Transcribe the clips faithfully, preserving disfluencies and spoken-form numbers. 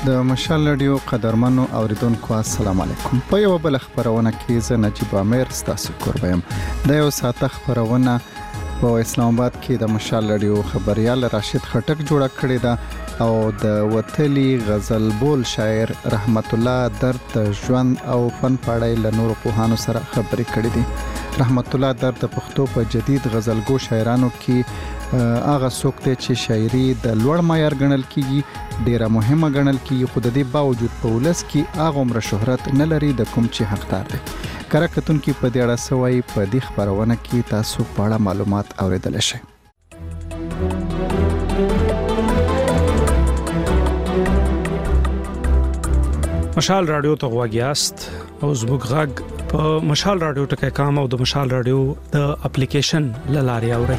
د مشال رادیو قدرمنو اوریدونکو السلام علیکم. په یو بل خبرونه کې زه نجیب امیر ستاسو کوربم. د یو ساعت خبرونه په اسلام آباد کې د مشال رادیو خبريال راشد خټک جوړه کړې ده او د وتلی غزل بول شاعر رحمت الله درد ژوند او فن پاړای له نورو پوهانو سره خبرې کړې دي. رحمت الله درد د پښتو په جدید غزلګو شاعرانو کې هغه څوک دی چې شاعري د لوړ معیار ګڼل کیږي، ډیره مهمه ګڼل کیږي، خو د دې باوجود په ولس کې هغه عمر شهرت نه لري د کوم چې حقدار دی. کرکتون کې په دې اړه سوي په دې خبرونه کې تاسو په اړه معلومات اوریدل شئ. مشال رادیو ته غواګیاست او زموږ غږ په مشال رادیو ټکي کام او د مشال رادیو د اپلیکیشن لاري اوري.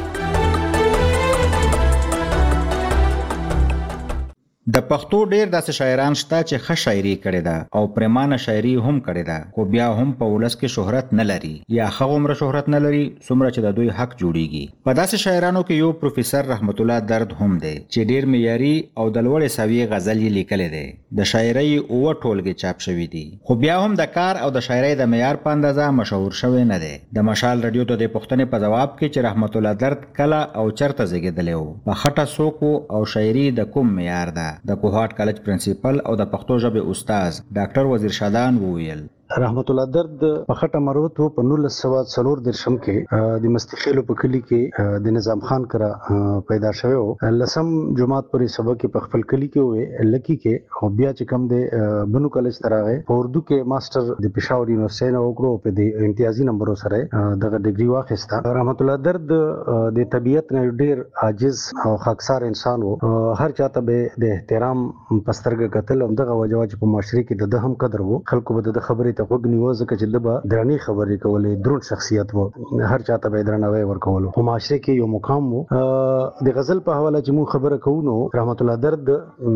د پښتو ډېر داسې شاعران شته چې ښه شاعري کړې ده او پرمانه شاعري هم کړې ده، خو بیا هم په ولس کې شهرت نه لري یا ښه عمر شهرت نه لري څومره چې د دوی حق جوړیږي. په داسې شاعرانو کې یو پروفیسور رحمت الله درد هم دی چې ډېر معیاري او د لوړې سویې غزل یې لیکلې ده. د شاعرۍ اوه ټولګې چاپ شوي دي، خو بیا هم د کار او د شاعرۍ د معیار په اندازه مشهور شوی نه دی. د مشال رادیو ته د پوښتنې په جواب کې چې رحمت الله درد کله او چرته زیږېدلی و، په خټه څوک او شاعري د کوم معیار ده، د کوهاټ کالج پرنسپل او د پښتو ژبې استاد ډاکټر وزیر شادان وویل. رحمت الله درد په خټه مروت په نولس سوه څلور درشم کې د مستخیلو په کلی کې د نظام خان کرا پیدا شوی او لسم جماعت پورې سبق په خپل کلی کې وې لکی کې او بیا چې کم د بنو کالج تراغه په اردو کې ماستر د پېښور یونیورسيټي نو وکړو په د امتیازي نمبرو سره دغه ډیګري واخیسته. رحمت الله درد د طبيعت نه ډیر عاجز او خاکسار انسان وو، هر چاته به د احترام پسترګه قتل هم دغه وجوه چې په معاشري کې د هم قدر وو، خلکو به د خبرې ته وګنیو ځکه چې د به درنی خبرې کولې، درون شخصیت وو، هر چاته به درناوی ورکولو، په معاشره کې یو مقام وو. د غزل په حواله چې مون خبره کوو نو رحمت الله درد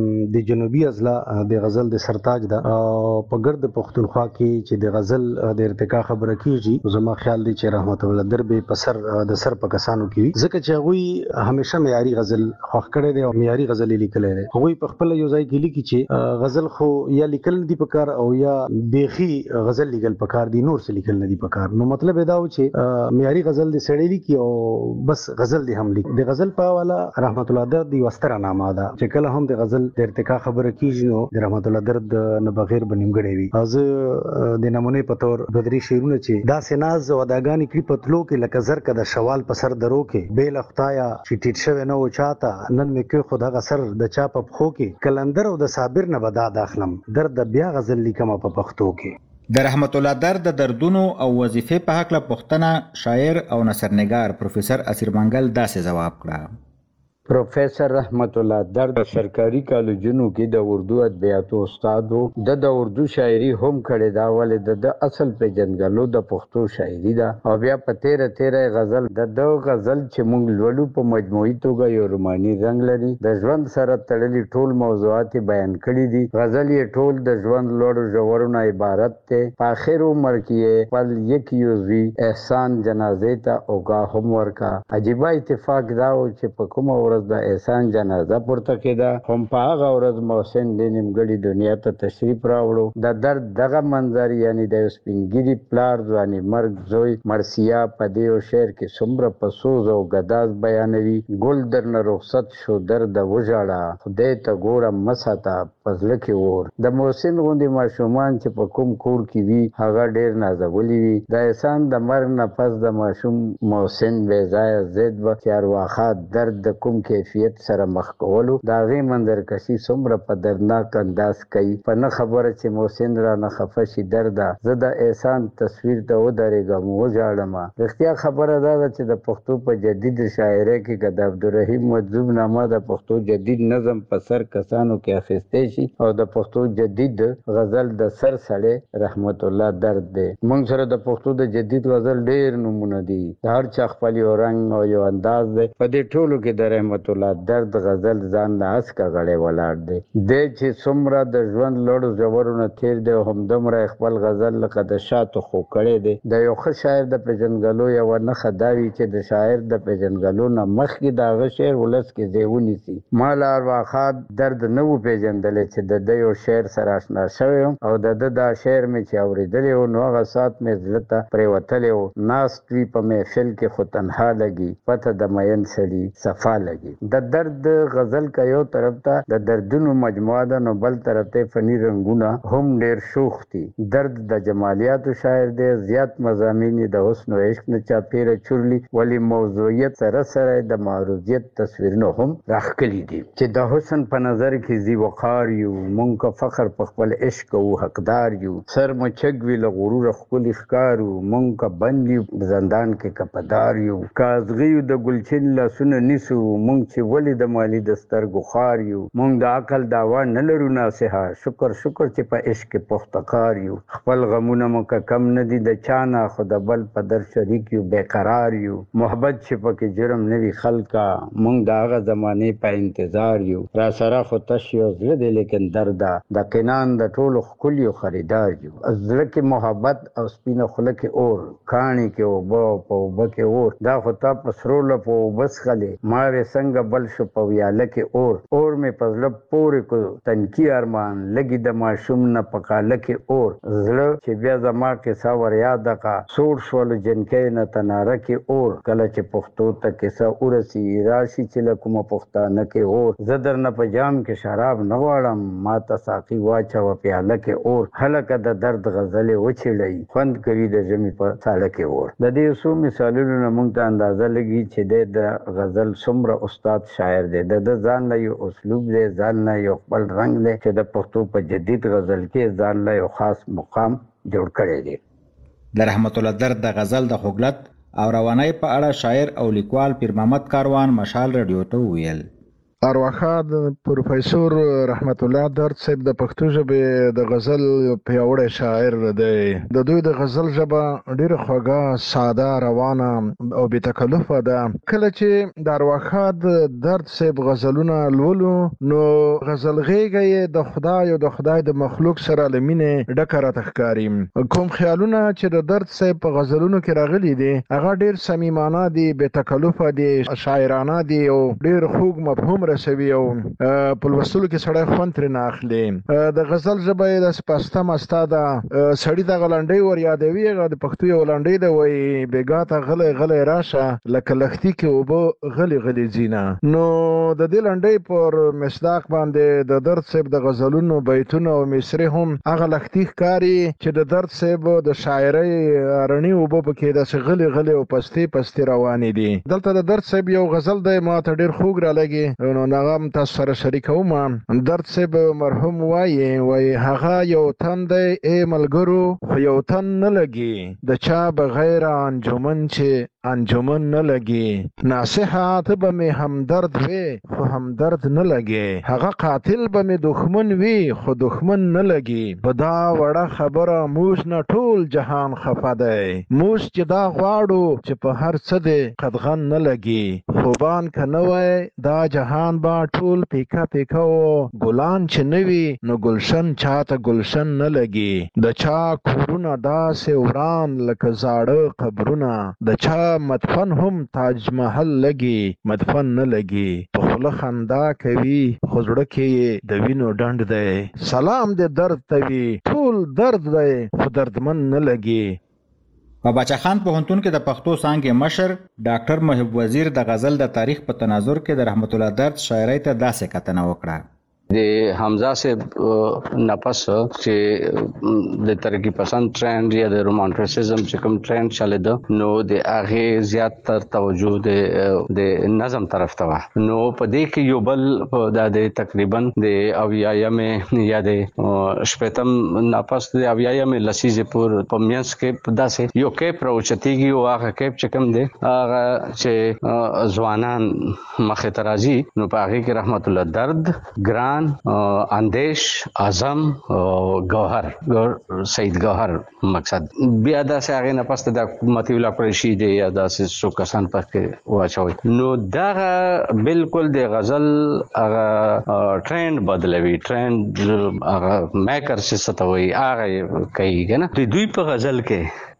د جنوبي اضلاع د غزل د سرتاج ده او په ګرد پښتونخوا کې چې د غزل د ارتقا خبره کیږي، زما خیال دی چې رحمت الله درد به په سر د سر په کسانو کې ځکه چې هغه همیشه معیاري غزل خوښ کړي دي او معیاري غزل لیکلي دي. هغه په خپل یو ځای کې لیکي چې غزل خو یا لیکل دي په کار او یا بیخي غزل لیکل پکار دي، نور څه لیکل نه دي پکار. نو مطلب دا و چې معیاري غزل د سړی لیکي او بس غزل دی هم لیکي. د غزل په حواله رحمت الله درد دی وستره نامه ده چې کله هم د غزل د ارتقا خبره کیږي نو د رحمت الله درد نه بغیر بنیمګړی وي. از د نمونه په تور د درې شعرونه چې دا سناز او داګانی کړي پتلو کې لکه زر کده شوال په سر درو کې بیل خدایا چې ټیټ شوی نه و چاته نن مې کې خدا غسر د چا په خو کې کلندر او د صابر نه بدا داخلم درد بیا غزل لیکم په پښتو کې. د رحمت الله درد د دردونو او وظیفې په حق له پوښتنه شاعر او نثرنګار پروفیسور اسیر منګل داسې جواب کړه. پروفیسور رحمت الله درد سرکاري کالجونو کې د اردو ادبیاتو استاد وو، د د اردو شاعري هم کړې دا ولې د اصل پیژندګلو د پښتو شاعري ده او بیا په تیره تیره غزل د د غزل چې موږ لولو په مجموعي توګه یو روماني رنګ لري، د ژوند سره تړلي ټول موضوعات بیان کړي دي. غزل یې ټول د ژوند لوړو ژورو عبارت ته په اخر عمر کې خپل یک یوزي احسان جنازې ته اوګه هم ورکا. عجیبه اتفاق دا و چې په کومه ورځ د احسان جنازه پورته کېده هم په هغه ورځ محسن د نیمګړي دنیا ته تشریف راوړو. د درد دغه منظر یعنی د سپینګیري پلار ځواني مرګ زوی مرسیا په دې شعر کې څومره په سوز او ګداز بیانوي. ګل درنه رخصت شو درد وژاړه خدای ته ګوره مساته پزله کې ور. د محسن غوندې ماشومان چې په کوم کور کې وي هغه ډېر نازولي وي. د احسان د مرګ نه پس د ماشوم محسن بې ځایه ضد و چې ارواښه درد د کوم کیفیت سره مخ کولو د هغې منظرکشي څومره په دردناک انداز کوي. په نه خبره چې محسن را نه خفه شي درده زه د احسان تصویر ته ودرېږم وژاړم. رښتیا خبره دا ده چې د پښتو په جدید شاعرۍ کې که د عبدالرحیم مجذوب نامه د پښتو جدید نظم په سر کسانو کې اخیستی شي او د پښتو جدید غزل د سر سړی رحمت الله درد دی. موږ سره د پښتو د جدید غزل ډېر نمونه دي، د هر چا خپل یو رنګ او یو انداز دی. په دې ټولو کې د رحمت الله درد غزل ځان له اسکه غړی ولاړ دی. دی چې څومره د ژوند لوړو ژورو نه تېر دی او همدومره خپل غزل لکه د شاتو خو کړی دی. د یو ښه شاعر د پېژندګلو یوه نښه دا وي چې د شاعر د پېژندګلو نه مخکې د هغه شعر ولس کې ځای ونیسي. ما له ارواښاد درد نه و پېژندلی دی چې د د یو شعر سره آشنا شوی او د د دا شعر مې چې اورېدلی و نو هغه سات مې زړه ته پرېوتلی و. ناست وي په محفل کې خو تنها لګي پته د مین سړي صفا لګي. د درد غزل که یو طرف ته د دردونو مجموعه ده نو بل طرف ته فني رنګونه هم ډېر شوخ دي. درد د جمالیاتو شاعر دی، زیات مضامین د حسن و عشق نه چاپېره چورلي، ولی موضوعیت سره سره د معروضیت تصویرونه هم راښکلي دي. چې د حسن په نظر کې ذی وقار یو، مونږ که فخر په خپل عشق او حقدار یو. سر مو چګ وي له غروره ښکلي ښکارو، مونږ که بند یو زندان کې کپدار یو. که ازغیو د ګلچین لاسونه نیسو، مونږ چې ولې د مالی د سترګو خار یو. مونږ د عقل دعوا نه لرو ناصحه، شکر شکر چې په عشق کې پخته کار یو. خپل غمونه مو که کم نه دي د چا نه، خو د بل په در شریک یو بېقرار یو. محبت چې پکې جرم نه وي خلکه، مونږ د هغه زمانې په انتظار یو. را سره خو تش یو زړه دی لیکن درده، د قنان د ټولو ښکلیو خریدار یو. زړه کې محبت او سپینه خوله کې اور، کاڼي کې اوبه او په اوبه کې اور. دا خو تا په سرو لپو اوبه څښلې، ما وې څنګه بل شو په ویاله کې اور. اور مې په زړه پورې کو تنکي ارمان، لګي د ماشوم نه په کاله کې اور. زړه چې بیا زما قصه ور یاده کا، سوړ شولو جنکۍ نه تناره کې اور. کله چې پښتو ته کیسه ورسي راشي چې له کومه پښتانه کې اور. زه درنه په جام کې شراب نه غواړم، ما ته ساقي واچوه پیاله کې اور. هلکه د درد غزلې وچېړئ، خوند کوي د ژمي په ساړه کې اور. د دې څو مثالونو نه موږ ته اندازه لګي چې دی د غزل څومره استاد شاعر دی. د ده ځان له یو اسلوب دی، ځان له یو خپل رنګ دی چې د پښتو په جدید غزل کې ځان له یو خاص مقام جوړ کړی دی. د رحمت الله درد د غزل د خوږلت او روانۍ په اړه شاعر او لیکوال پیر محمد کاروان مشال رادیو ته وویل. ارواښاد پروفیسور رحمت الله درد صاحب د پښتو ژبې د غزل پیاوړی شاعر دی. د دوی د غزل ژبه ډیره خوږه، ساده، روانه او بې تکلفه ده. کله چې د ارواښاد درد صاحب غزلونه لولو نو غزل غیږه یې د خدای او د خدای د مخلوق سره له مینې ډکه راته ښکاري. کوم خیالونه چې د درد صاحب په غزلونو کې راغلي دي هغه ډیر صمیمانه دي، بې تکلفه دي، شاعرانه دي او ډیر خوږ مفهوم رسوي او په لوستلو کې سړی خوند ترې نه اخلي. د غزل ژبه یې داسې پسته مسته ده. سړي دغه لنډۍ ور یادوي، هغه د پښتو یو لنډۍ ده، وایي بېګا ته غلی غلی راشه لکه لښتي کې اوبه غلي غلي ځینه. نو د دې لنډۍ پر مصداق باندې د درد صاحب د غزلونو بیتونه او مصرې هم هغه لښتي ښکاري چې د درد صاحب د شاعرۍ رڼې اوبه پکې داسې غلي غلي او پستې پستې روانې دي. دلته د درد صاحب یو غزل دی ما ته ډېر خوږ رالګي، نو هغه هم تاسو سره شریکوم. درد صاحب مرحوم وایي وایي هغه یو تن دی ای ملګرو خو یو تن نه لګي، د چا بغیر انجمن چې انجمن نه لګي. ناصحات به مې همدرد وي خو همدرد نه لګي، هغه قاتل به مې دښمن وي خو دښمن نه لګي. په دا وړه خبره موږ نه ټول جهان خفه دی، موږ چې دا غواړو چې په هر څه دی قدغن نه لګي. خوبان که نه وای دا جهان با ټول پیکا پیکا و، ګلان چې نوي نو گلشن چاته گلشن نه لګي. د چا کورونه داسې وران لکه زاړه قبرونه، د چا مدفن هم تاج محل لګي مدفن نه لګي. په خوله خندا کوي خو زړه کې د وینو ډنډ دی، سلام دې درد ته وي ټول درد دی خو دردمن نه لګي. په باچا خان پوهنتون کې د پښتو څانګې مشر ډاکټر محب وزیر د غزل د تاریخ په تناظر کې د رحمت الله درد شاعرۍ ته داسې کتنه وکړه. د حمزه سے نفس چې د ترقی پسند ټرند یا د رومانټیسزم چې کوم ټرند چلی ده نو د هغه زیات تر توجه د د نظم طرف ته و. نو په دې کې یو بل د تقریبا د اویایم یا د شپږم نفس د اویایم لسیزه پر پمینس کې داسې یو کې پروچتیږي او هغه کې چې کوم دی هغه چې ځوانان مخه ترازی نو په هغه کې رحمت الله درد، ګران، اندیش، اعظم او گوهر سید گوهر مقصد بیا دا سه هغه نه پسته د متي الله قریشي دی یا د سو کسان پکې واچوي. نو دا بالکل د غزل هغه ټرند بدلوي، ټرند هغه میکر څه ستوي هغه کوي کنه. د دوی په غزل کې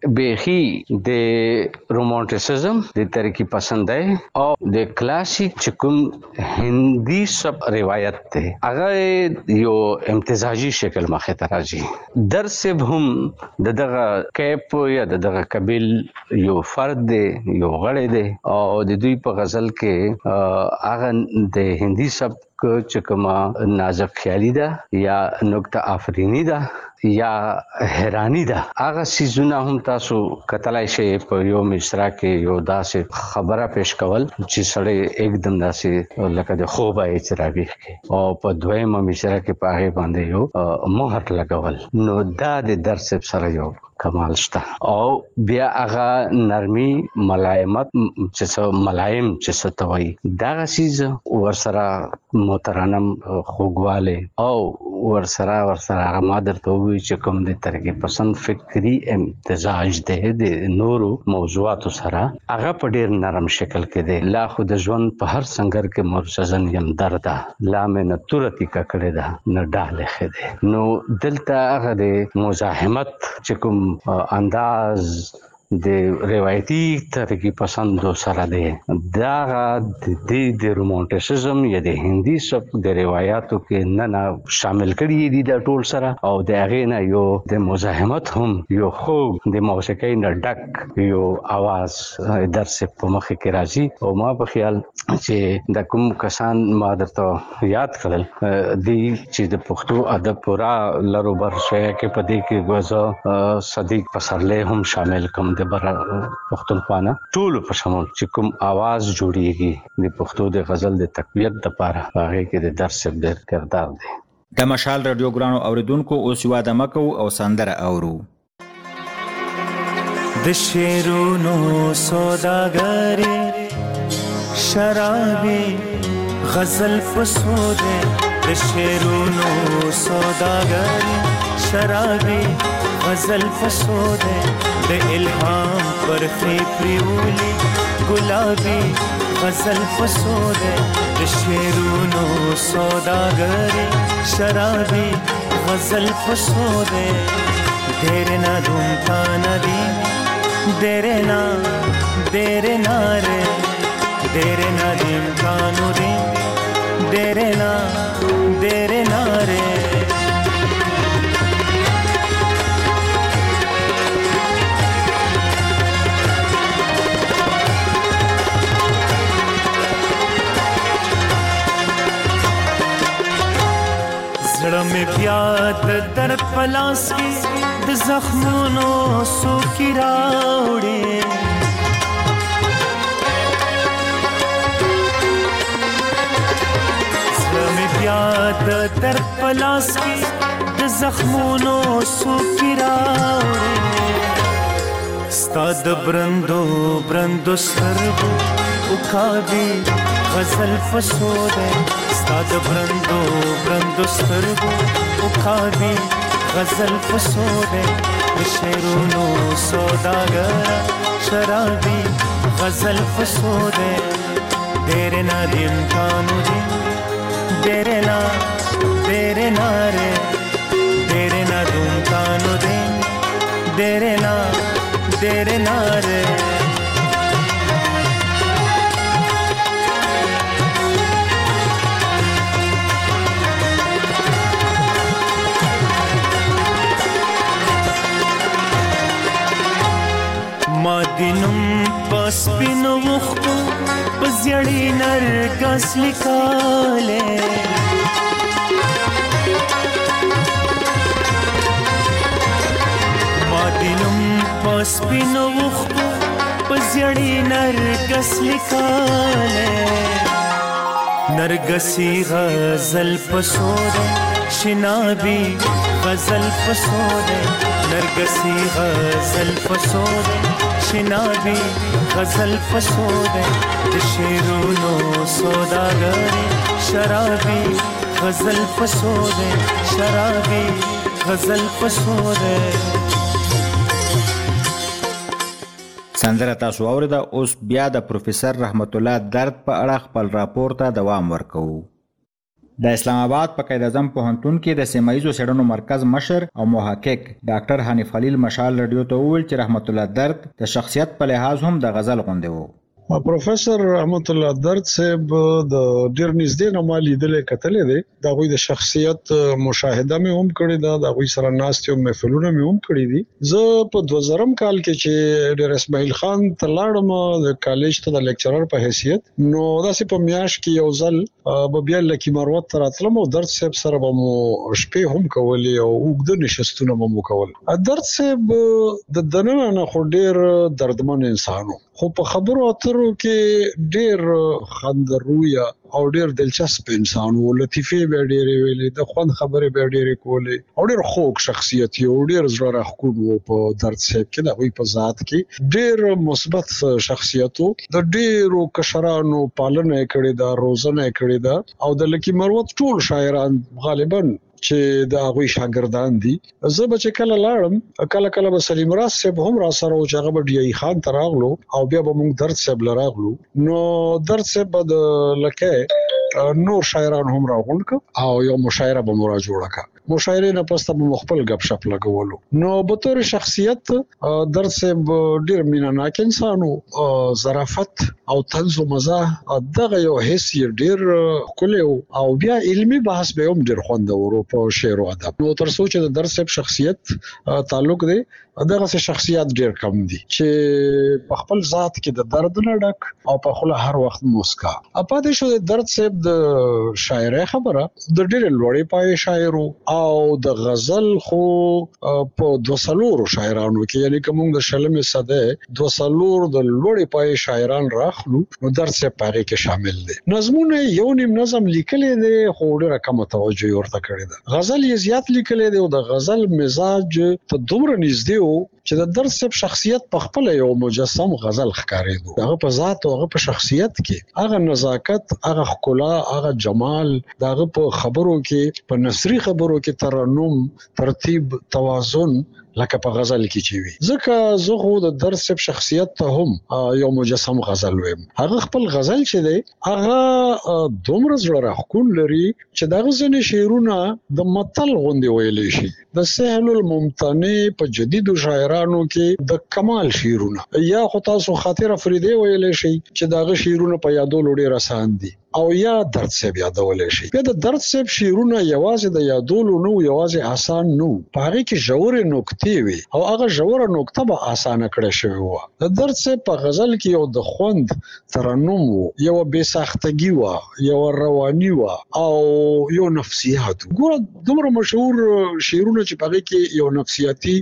بیخي د رومانټیسزم د ترقی پسندۍ او د کلاسیک چکم هندي سب روایت ته هغه یو امتزاجي شکل مخه ته راځي. درس هم د دغه کیپ یا د دغه قبیل یو فرد دی، یو غړی دی او د دوی په غزل کې هغه د هندي سب چې کومه نازک خیالي ده یا نکته آفرینی ده یا حیرانی ده، هغه سیزونه هم تاسو کتلای شئ په یو مصرع کې یو داسې خبره پیش کول چې سړی एकदम داسې لکه د خوبه چې راویښ کې او په دویمه مصرع کې په هغه باندې یو مهر لګول. نو دا د درس سره یو کمال شته او بیا هغه نرمي ملایمت چې څه ملایم چې څه ته وایي دغه سیز ورسره محترم خوږواله او ورسره ورسره هغه مادر ته وی چې کوم د ترقی پسند فکری امتزاج ده د نورو موضوعاتو سره هغه په ډیر نرم شکل کې دی. لا خو د ژوند په هر سنگر کې مرشزن یم درده لا مې نتورتی ککړه ده نه ډاله خده. نو دلته هغه د مزاحمت چې کوم انداز د روایتي ترقی پسندو سره دی دا د دې د رومانټیسزم یا د هندي سب د روایتو کې نه نه شامل کړي دي د ټول سره او د هغه نه یو د مزاحمت هم یو خو د موسیقۍ نه ډک یو आवाज درس په مخ کې راځي. او ما په خیال چې د کوم کسان ما درته یاد کړل دی چې د پښتو ادب پورا لرو بر شوی کې په دې کې غوځه صدیق پسرلی هم شامل کوم بر پښتونخوا ټول په شمول چې کوم आवाज جوړیږي د پښتو د غزل د تقویت لپاره هغه کې د درس ډېر کردار دی. د مشال رادیو ګرانو اوریدونکو اوس یو د مکو او سندره اورو. د شیرونو سوداګری شرابي غزل فسوده د شیرونو سوداګری شرابي غزل فسوده د الهام پر پریولی گلابی غزل فسوده د شیرونو سوداګری شرابی غزل فسوده دیر نا دوم تا ندی دیر نا دیر نا رے دیر نا دیم کانو دیم دیر نا دیر نا رے زړه مې بیا د درد پلاس کې د زخمونو سوکي راوړي زړه مې بیا د درد پلاس کې د زخمونو سوکي راوړي ستا د برندو برندو سترګو وکابي غزل فسوده ستا د برندو برندو سترګو وکابي غزل فسوده د شیرونو سوداګر شرابي غزل فسوده دیر نا دیم کانو دیم دیر نا دیر نا رے دیر نا دوم کانو دیم دیر نا دیر نا رے ما دینم پس پینو وختو پزیړی نرګس لیکاله ما دینم پس پینو وختو پزیړی نرګس لیکاله نرګسی غزل پسوده شنابی غزل پسوده نرګسی غزل پسوده شنابی غزل فسوده د شیرونو سوداګری شرابی غزل فسوده شرابی غزل فسوده. سندره تاسو اوریده. اوس بیا د پروفیسور رحمت الله درد په اړه خپل راپور ته دوام ورکوو. د اسلام آباد په قائد اعظم پوهنتون کې د سیمایزو څېړنو مرکز مشر او محقق ډاکټر حنیف خلیل مشال رادیو ته وویل چې رحمت الله درد د شخصیت په لحاظ هم د غزل غوندې وو. پروفیسور رحمت الله درد صاحب د ډیر نږدې نه ما لیدلې کتلې دي د غوي د شخصیت مشاهده مې هم کړې ده د غوي سره ناستې او محفلونه مې هم کړې دي. زه په دوه زرم کال کې چې ډیر اسماعیل خان ته لاړم د کالج ته د لیکچرر په حیثیت نو داسې په میاش کې یو ځل به بیا لکی مروت تر اتلم او درد صاحب سره به مو شپې هم کولې او وګد نشستونه به مو کول. درد صاحب د دننه نه خو ډیر دردمن انسانو خو په خبرو اترو کې ډیر خندرویا او ډیر دلچسپ انسان وو. لطیفه به ډیرې ویلې د خوند خبرې به ډیرې کولې او ډیر خوږ شخصیت یو ډیر زړه راښکون وو. په درد صاحب کې د وی په ذات کې ډیر مثبت شخصیت وو. د ډیرو کشرانو پالنه کړې ده روزنه کړې ده او د لکی مروت ټول شاعران غالبا چې د هغه شاګردان دي. زه به چې کله لاړم کله کله به سلیم راز صاحب هم را سره او چې هغه به ډی خان ته راغلو او بیا به موږ درد صاحب لراغلو نو درد صاحب د لکه نور شاعران هم راغونډ ک او یو مشاعره به مورا جوړه ک. مشاعره نه پسته به مخبل غب شپ لګولو. نو به تور شخصیت درد صاحب ډیر میناناک انسانو ظرافت او طنز او مزاح دغه یو حس ډیر کلیو او بیا علمي بحث به هم ډیر خوندور په شعر او ادب. نو تر سوچ د درد صاحب شخصیت تعلق دی دغه شخصیت ډیر کم دي چې په خپل ذات کې د درد نه ډک او په خپل هر وخت مسکا. اپاتې شو د درد صاحب د شاعرۍ خبره د ډیر لوړې پای شاعرو او د غزل خو په دوسلور شاعرانو کې یعنی کوم د شلمې صده دوسلور د لوړې پای شاعران راخلو نو درد صاحب پاره کې شامل دي. نظمونه یو نیم نظم لیکلې دي خو ډیره کم توجه ورته کړې ده. غزل یې زیات لیکلې دي او د غزل مزاج ته دومره نږدې چې د درد صاحب شخصیت په خپل یو مجسم غزل ښکارېدو. هغه په ذات او هغه په شخصیت کې هغه نزاکت هغه ښکلا هغه جمال دغه په خبرو کې په نثري خبرو کې ترنم ترتیب توازن لکه په غزل کې چې وي. ځکه زه خو د درد صاحب شخصیت ته هم یو مجسم غزل ویم. هغه خپل غزل چې دی هغه دومره زړه راښکون لري چې دغه ځینې شعرونه د متل غوندې ویلی شي. د سهل الممتنع په جدیدو شاعرانو کې د کمال شعرونه یا خو تاسو خاطر افریدی ویلی شي چې دغه شعرونه په یادولو ډیر آسان دي او یا درد صاحب یادولای شي. بیا د درد صاحب شعرونه یوازې د یادولو نو یوازې آسان نو پاره کې ژورې نقطې وي او هغه ژوره نقطه به آسانه کړې شوی و. د درد صاحب په غزل کې یو د خوند ترنم وو یو بے ساختگی وا یو رواني وا او یو نفسیات. ګوره دومره مشهور شعرونه چې پاره کې یو نفسیاتی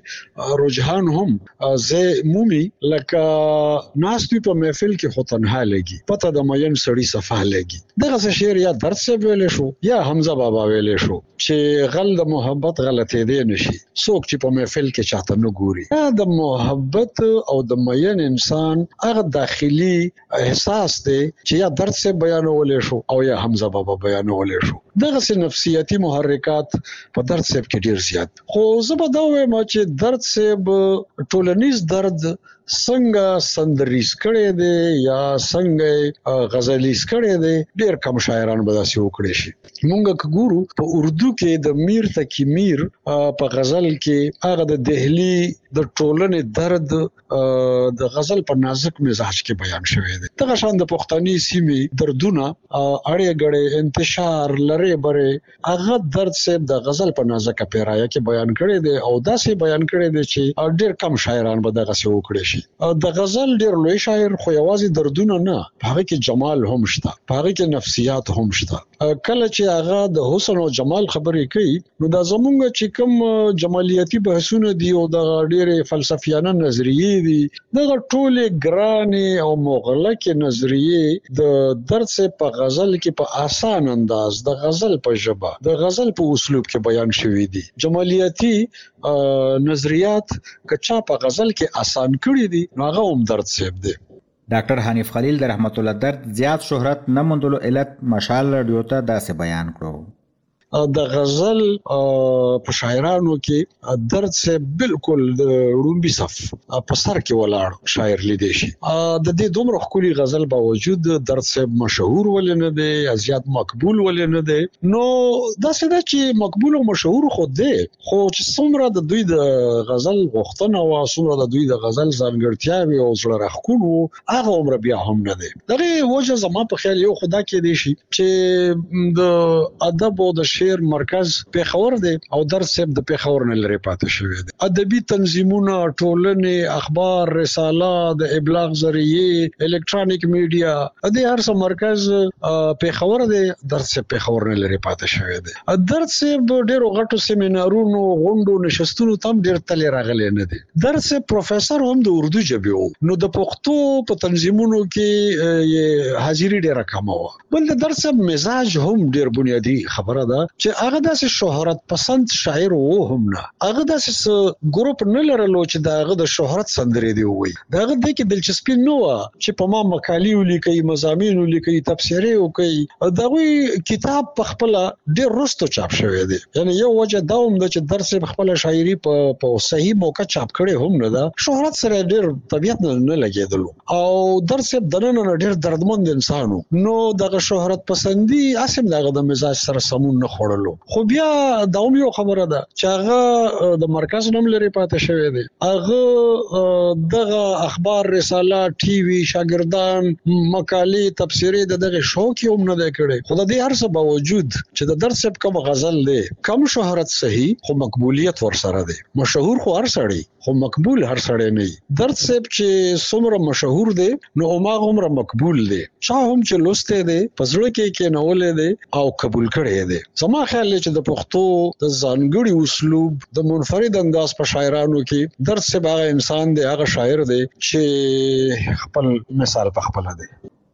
رجحان هم زه مومي لکه ناستوی په محفل کې خو تنها لګي پته د مین سړی صفه لګي. دغه شعر یا درد صاحب ویلې شو یا حمزه بابا ویلې شو چې غل د محبت غلطې دی نشي څوک چې په محفل کې چاته نه ګوري. دا د محبت او د مین انسان هغه داخلي احساس دی چې یا درد صاحب بیانولې شو او یا حمزه بابا بیانولې شو. دغه سه نفسیاتی محرکات په درد صاحب کې ډیر زیات. خو زه به دا وایم چې درد صاحب ټولنیز درد څنګه سندریز کړي دي یا څنګه غزلیز کړي دي ډیر کم شاعران به داسې وکړي شي. مونږ ګورو په اردو کې د میر تکي میر په غزل کې هغه د دهلی د ټولنې درد د غزل په نازک مزاج کې بیان شوی دی. دغه شان د پښتني سیمې دردونه اړې غړې انتشار لري بره هغه درد صاحب د غزل په نازک پیرایه کې بیان کړی دی او داسې بیان کړی دی چې ډیر کم شاعران به دغه څه وکړي شي. د غزل ډیر لوی شاعر خو یوازې دردونه نه هغه کې جمال هم شته هغه کې نفسیات هم شته. کله چې هغه د حسن او جمال خبرې کوي نو دا زمونږ چې کوم جمالیاتي بحثونه دي او د ډېر فلسفیانه نظریې دي دغه ټولې ګرانې او مغلقې نظریې د درد صاحب په غزل کې په آسان انداز د غزل په ژبه د غزل په اسلوب کې بیان شوي دي. جمالیاتي نظریات کچا په غزل کې آسان کړي دي نو هغه هم درد صاحب دی. ډاکټر حنیف خلیل د رحمت الله درد زیات شهرت نه موندلو علت مشال رادیو ته داسې بیان کړو د غزل په شاعرانو کې درد سے بالکل د رومبي صف په سر کې ولاړ شاعر لیدي شي. د دې دومره خولي غزل باوجود درد سے مشهور ولې نه دی، ازیات مقبول ولې نه دی. نو دا څه ده چې مقبول او مشهور خو دی، خو چې څومره د دوی د غزل غوښتنه او څومره د دوی د غزل ځانګړتیاوي او زړه راښکون هغه عمر بیا هم نه دی. دغه وجه زما په خیال یو خدا کې دی شي چې د ادب او د شعر مرکز پیښور دی او درد صاحب د پیښور نه لري پاتې شوی دی. ادبي تنظیمونه، ټولنې، اخبار، رساله، د ابلاغ ذریعہ، الکترونیک میډیا، د هر څه مرکز پیښور دی، درد صاحب پیښور نه لري پاتې شوی دی. درد صاحب ډیرو غټو سیمینارونو، غونډو، نشستونو تم ډیر تللی راغلی نه دی. درد صاحب پروفیسور هم د اردو ژبې وو، نو د پښتو په تنظیمونو کې یې حاضری ډیره کم وه. بل د درد صاحب مزاج هم ډیر بنیادی خبره ده چې هغه داسې شهرت پسند شاعر وو هم نه. هغه داسې ګروپ نه لرلو چې د هغه د شهرت سندرې دی وایي. د هغه د کې دلچسپي نه وه چې په ما مقالې ولیکي، مضامین ولیکي، تفسیرې وکړي. دغه کتاب په خپل ډیر رستو چاپ شوی دی. یعنی یو وجه دا هم ده چې درد صاحب خپل شاعري په په صحیح موقع چاپ کړي هم نه ده. شهرت سره ډیر طبيعت نه لګیدلو او درد صاحب دننه ډیر دردمند انسانو، نو دغه شهرت پسندي اسیم دغه د مزاج سره سمون نه خورلو. خو بیا دا هم یو خبره ده چې هغه د مرکز نوم لري پاتې شوی دی. هغه دغه اخبار، رساله، ټي وي، شاګردان، مقالې، تفسیرې دغه شوق هم نه دی کړی. خو د دې هر څه باوجود چې د درد صاحب کوم غزل دی، کم شهرت صحیح خو مقبولیت ورسره دی. مشهور خو هر سړی خو مقبول هر سړی نه. درد صاحب چې څومره مشهور دی نو هغه عمر مقبول دی. چا هم چې لوسته دی پزړه کې کې نولې دی او قبول کړي دی. زما خیال چې د پښتو د ځانګړي اسلوب د منفرد انداز په شاعرانو کې درد صاحب هغه انسان دی، هغه شاعر دی چې خپل مثال په خپل دی.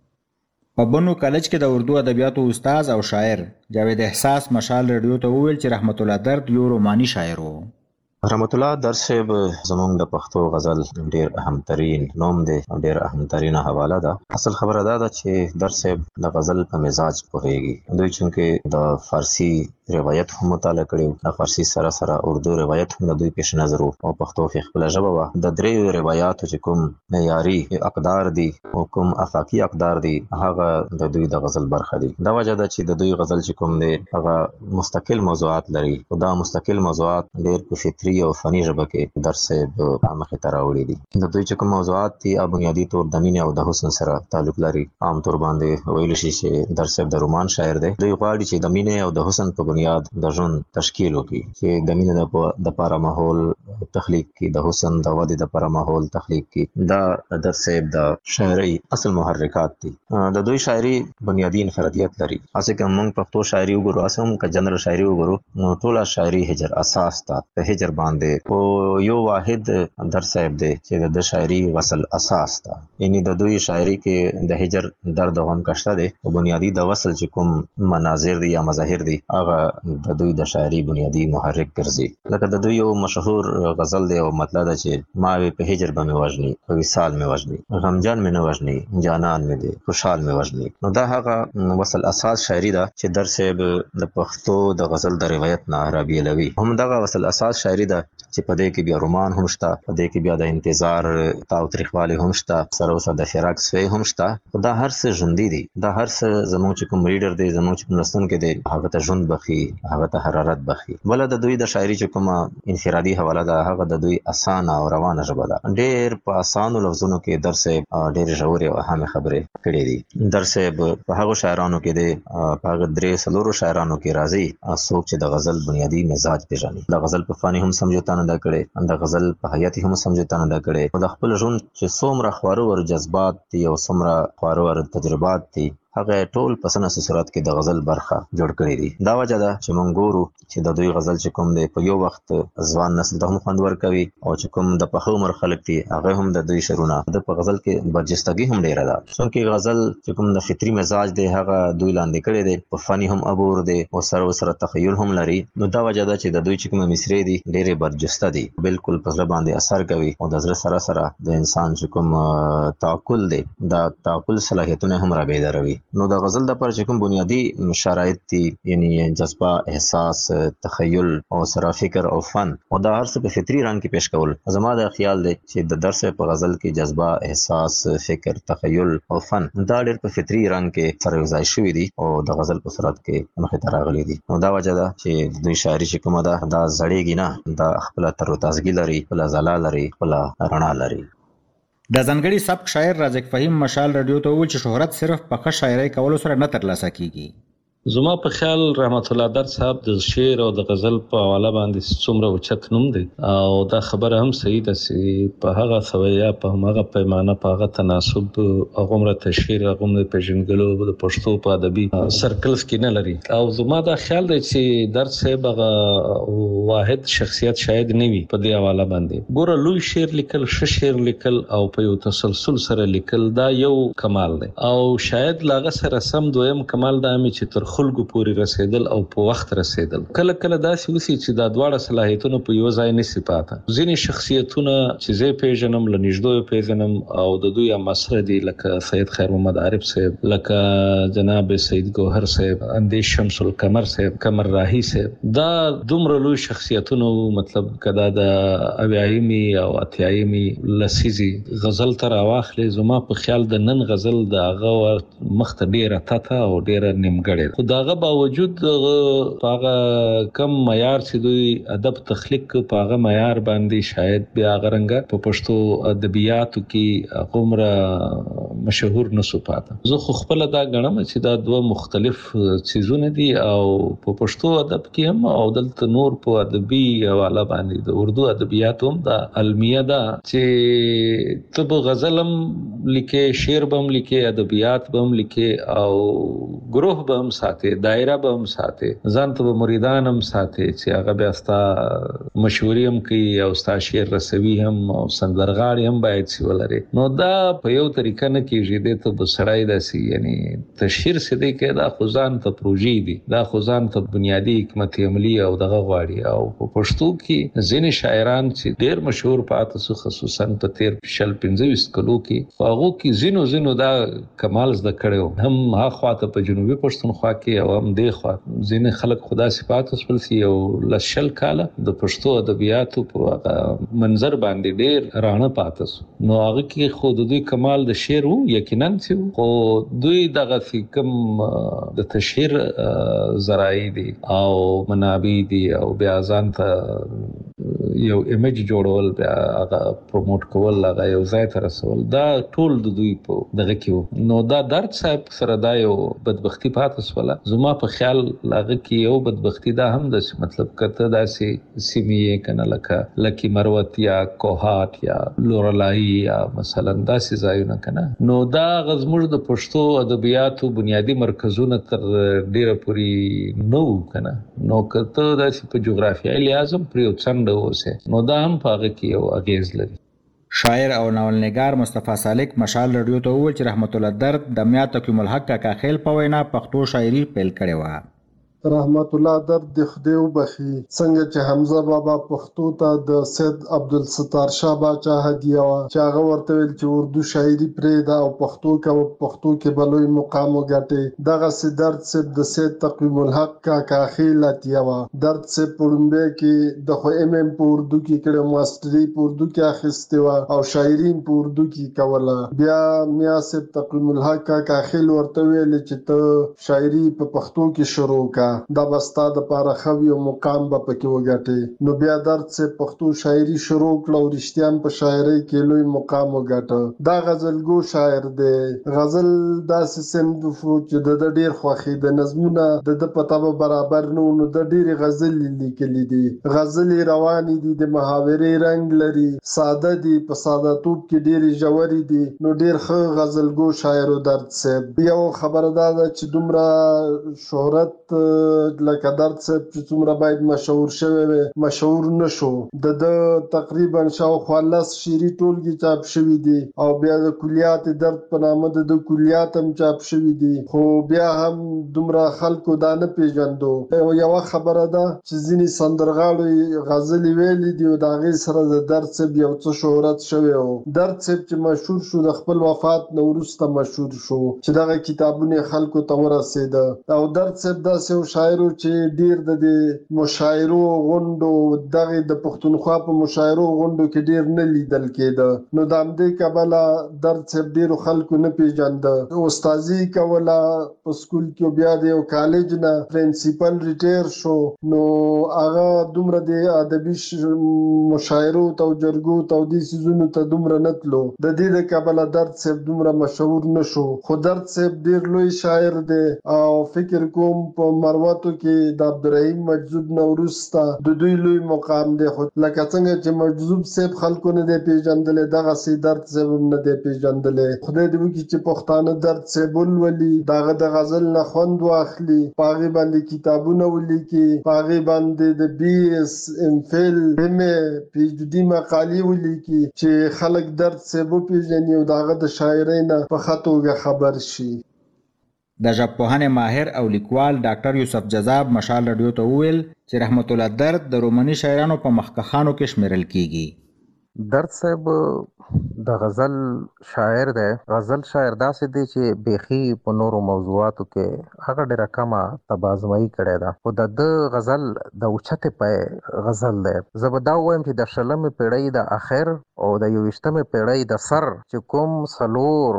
په بنو کالج کې د اردو ادبیاتو استاد او شاعر جاوید احساس مشال رادیو ته وویل چې رحمت الله درد یو روماني شاعر و. رحمت الله درد صاحب زمونږ د پښتو غزل ډیر اهم ترين نوم دی، ډیر اهم ترين حواله ده. اصل خبره ده چې درد صاحب د غزل په مزاج پوهیږي. دوی چې د فارسی روایت هم مطالعه کړي، د فارسی سره سره اردو روایت هم د دوی پیش نظر او پښتو کې خپل ژبه و. د درې روایتو چې کوم معیاري اقدار دي او کوم افاقي اقدار دي هغه د دوی د غزل برخه دي. دا وجه ده چې د دوی غزل چې کوم دی هغه مستقل موضوعات لري او دا مستقل موضوعات ډیر په فطري او فني ژبه کې درد صاحب مخې ته راوړي دي. د دوی چې کوم موضوعات دي بنیادی طور د مینې او د حسن سره تعلق لري. عام طور باندې ویل شي چې درد صاحب د رومان شاعر دی. دوی غواړي چې د مینې او د حسن په بنیاد د ژوند تشکیل وکړي، چې د مینې د د لپاره ماحول تخلیق کړي، د حسن د ودې د لپاره ماحول تخلیق کړي. دا درد صاحب د شاعري اصل محرکات دي. د دوی شاعري بنیادی انفرادیت لري. اسې کوم موږ پښتو شاعري وګورو، اسې هم که جنرال شاعري وګورو نو ټوله شاعري هجر اساس ته د هجر باندې او یو واحد درد صاحب دی چې د شاعري وصل اساس ته. یعنی د دوی شاعري کې د هجر درد هم کشته دی او بنیادی د وصل چې کوم مناظر دي یا مظاهر دي هغه د دوی د شاعري بنیادی محرک ګرځي. لکه د دوی یو مشهور غزل دی او مطلب دا چې ما په هجر به مې وژني، په وصال مې وژني، غمجن مې نه وژني، جانان مې دی خوشحال مې وژني. نو دا هغه وصل اساس شاعري ده چې درد صاحب د پښتو د غزل د روایت نه رابیلوي. هم دغه وصل اساس شاعري ده چې په دې کې بیا رومان هم شته، په دې کې بیا د انتظار تاوتریخوالی هم شته، سره اوسه د فراق سوی هم شته. دا هر څه ژوندي دي. دا هر څه زموږ چې کوم ریډر دی، زموږ چې کوم لوستونکی دی هغه ته ژوند بخي، هغه ته حرارت بخي. بله د دوی د شاعري چې کومه انفرادي حواله ده هغه د دوی اسانه او روانه ژبه ده. ډېر په اسانو لفظونو کې درد صاحب ډېرې ژورې او اهمې خبرې کړې دي. درد صاحب په هغو شاعرانو کې دی، په هغه درې څلورو شاعرانو کې راځي څوک چې د غزل بنیادي مزاج پېژني. د غزل په فني هم سمجوتا نه ده کړې، د غزل په حیاتي هم سمجوتا نه ده کړې، او د خپل ژوند چې څومره خواره ور جذبات دي او څومره خواره ور تجربات دي هغه ټول په سنه صورت کې د غزل برخه جوړ کړی دي. دا وجه ده چې مونږ ګورو چې د دوی غزل چې کوم دی په یو وخت ځوان نسل ته هم خوند ورکوي او چې کوم د پخه عمر خلک دي هغه هم د دوی شعرونه د په غزل کې برجستګي هم ډیره ده. څنګه غزل چې کوم د فطري مزاج دی هغه دوی لاندې کړی دی، په فني هم عبور دی او سره سره تخیل هم لري. نو دا وجه ده چې د دوی چې کوم مصري دي ډیره برجسته دي، بالکل په ځل باندې اثر کوي او د زړه سره سره د انسان چې کوم تعقل دی دا تعقل صلاحیتونه هم را بیداروي. نو د غزل د پر کوم بنیادی شرایط دي یعنی جذبه، احساس، تخیل او سره فکر او فن او دا هر څه په فطري رنګ کې پیش کول. زما د خیال دی چې د درس په غزل کې جذبه، احساس، فکر، تخیل او فن دا ډېر په فطري رنګ کې سره یوځای شوي دي او د غزل په صورت کې مخې ته راغلي دي. نو دا وجه ده چې د دوی شاعري چې کومه ده دا زړېږي نه، دا خپله تر و تازګي لري، خپله ځلا لري، خپله رڼا لري. د ځانګړي سبک شاعر رازق فهیم مشال رادیو ته وویل چې شهرت صرف په ښه شاعرۍ کولو سره نه ترلاسه کیږي. زما په خیال رحمت الله درد صاحب د شعر او د غزل په حواله باندې څومره اوچت نوم دی او دا خبره هم صحیح ده چې په هغه سویا په هغه پیمانه په هغه تناسب هغه تشهیر هغه پیژنګلو د پښتو په ادبي سرکلز کې نه لري. او زما دا خیال دی چې درد صاحب هغه واحد شخصیت شاید نه وي په دې حواله باندې. ګوره لوی شعر لیکل، ښه شعر لیکل او په یو تسلسل سره لیکل دا یو کمال دی او شاید لاغه سره سم دویم کمال دا مې چې تر خلکو پورې رسیدل او په وخت رسیدل. کله کله داسې وسی چې دا دواړه صلاحیتونه په یو ځای نشي پاته. ځینې شخصیتونه چې زه پیژنم له نږدې پیژنم او د دوی مسره دي لکه سید خیر محمد عارف صاحب، لکه جناب سید ګوهر صاحب، اندیش شمس القمر صاحب، قمر راهی صاحب. دا دومره لوی شخصیتونه مطلب کدا د اویایمي او اتیایمي لسیزي غزل تر واخلې زما په خیال د نن غزل د هغه مخ ته ډیره تاته او ډیره نیمګړې. خو داغه باوجود هغه کم معیار چې دوی ادب تخلیق په هغه معیار باندې شاید بیا غرنګ په پښتو ادبیاتو کې عمره مشهور نسو پاته. زه خو خپل دا غنم چې دا دوه مختلف چیزونه دي او په پښتو ادب کې هم او دلته نور په ادبي حواله باندې د اردو ادبیاتو هم دا علمیه ده چې ته غزلم لیکې، شعر بم لیکې، ادبیات بم لیکې او گروه بم ساتي، دایره به هم ساتي، ځان ته مریدان هم ساتي چې هغه بیا ستا مشهوري هم کوي او ستا شعر رسوي هم او سندرغاړي هم باید سی ولري. نو دا په یو طریقه نه کېږي. دې ته به سړی داسې یعنی تشهیر څه دی کې دا خو ځان ته پروژې دي، دا خو ځان ته بنیادي حکمت عملي او دغه غواړي. او په پښتو کې ځینې شاعران چې ډېر مشهور پاته سو خصوصا په تیر شل پنځه ویشت کلو کې هغو کې ځینو ځینو دا کمال زده کړی هم ها خواته په جنوبي پښتونخوا کې او هم دی خوا ځینې خلک خدا صفات وسپل سي او لشل کاله د پښتو ادبیاتو په منظر باندې ډېر رانه پاتس. نو هغه کې خو د دوی کمال د شعر وو یقینا چې خو دوی دغه کوم د تشهیر ذرایع دي او منابع دي او بیا ځان ته یو ایمیج جوړول، بیا هغه پروموټ کول، هغه یو ځای ته رسول، دا ټول د دوی په دغه کې وو. نو دا درد صاحب سره دا یو بدبختی پاتې سوله. زما په خیال هغه کې یو بدبختی دا هم ده چې مطلب کته داسې سیمې کنه لکه لکی مروت یا کوهات یا لورلای یا مثلا داسې ځایونه کنه، نو دا غزموږ د پښتو ادبیاتو بنیادی مرکزونه تر ډیره پوری نو کنه. نو کته داسې په جغرافیایي لحاظ پر یو څنډه اوسه، نو دا هم په هغه کې یو اغیز لري. شاعر او ناولنګار مصطفی سالک مشال رادیو ته وویل چې رحمت الله درد د میا تقویم الحق کاکا خیل په وینا پښتو شاعري پیل کړې وه. رحمت الله درد د خدای وبخي څنګه چې حمزه بابا پښتو ته د سید عبدالستار شاه باچا هدیه وا چې هغه ورته ویل چې اردو شاعري پرې دا او پښتو کې پښتو کې بلوي مقام وګټي. دغه سید درد سید د سید تقویم الحق کاکا خیل هدیه وا. درد سید پړمبه کې د خو ام ام په اردو کې کړه، ماستری په اردو کې اخیسته وا او شاعري په اردو کې کوله. بیا میا سید تقویم الحق کاکا خیل ورته ویل چې ته شاعري په پښتو کې شروع کا، دا بستا د پاره خوي او مقام به پکې وګټي. نو بیا درد سے پښتو شاعري شروع کړه او رښتیان په شاعري کې لوی مقام وګټه. دا غزلګو شاعر دی. غزل داسې سند فو چې د ډیر خوخي د نظمونه د پتاوه برابر نو نو د ډیر غزل لیکلي دي. غزل رواني دي، د محاورې رنگ لري، ساده دي، په ساده توپ کې ډیر جوړي دي. نو ډیر ښه غزلګو شاعر درد سے. یو خبردار چې دومره شهرت لکه درد صاحب چې څومره باید مشهور شوی وي مشهور نشو. د د تقریبا شاوخوا لس شعري ټولګې چاپ شوي دي او بیا د کلیات درد په نامه د د کلیات هم چاپ شوي دي، خو بیا هم دومره خلکو دا نه پیژندو. یوه خبره ده چې ځینې سندرغاړو غزلې ویلي دي او د هغې سره د درد صاحب یو څه شهرت شوی و. درد صاحب چې مشهور شو د خپل وفات نه وروسته مشهور شو چې دغه کتابونه خلکو ته ورسېده. او درد صاحب داسې یو شاعر و چې ډېر د دې مشاعرو غونډو دغې د پښتونخوا په مشاعرو غونډو کې ډېر نه لیدل کېده، نو د همدې کبله درد صاحب ډېرو خلکو نه پیژانده. استازي کوله په سکول کې، بیا د یو کالج نه پرنسپل ریټایر شو، نو هغه دومره د ادبي مشاعرو ته او جرګو ته او دې څیزونو ته دومره نه تلو. د دې د کبله درد صاحب دومره مشهور نشو. خو درد صاحب ډېر لوی شاعر دی او فکر کوم په مروتو کې د عبدالرحیم مجذوب نه وروسته د دوی لوی مقام دی. خو لکه څنګه چې مجذوب صاحب خلکو نه دی پیژندلی، دغسې درد صاحب هم نه دی پیژندلی. خدای دې وکړي چې پښتانه درد صاحب ولولي، د هغه د غزل نه خوند واخلي، په هغې باندې کتابونه ولیکي، په هغې باندې د بي ایس ام فیل ایم ای پي ایچ ډي مقالې ولیکي چې خلک درد صاحب وپېژني او د هغه د شاعرۍ نه په ښه توګه خبر شي. د ژبپوهنې ماهر او لیکوال ډاکټر یوسف جذاب مشال رادیو ته وویل چې رحمت الله درد د رومني شاعرانو په مخکښانو کې شمیرل کیږي. درد صاحب د غزل شاعر دی. غزل شاعر داسې دی چې بیخي په نورو موضوعاتو کې هغه ډېره کمه تبازمایي کړې ده، خو د ده غزل د اوچتې پای غزل دی. زه به دا ووایم چې د شلمې پیړۍ د اخر او د یوویشتمې پیړۍ د سر چې کوم څلور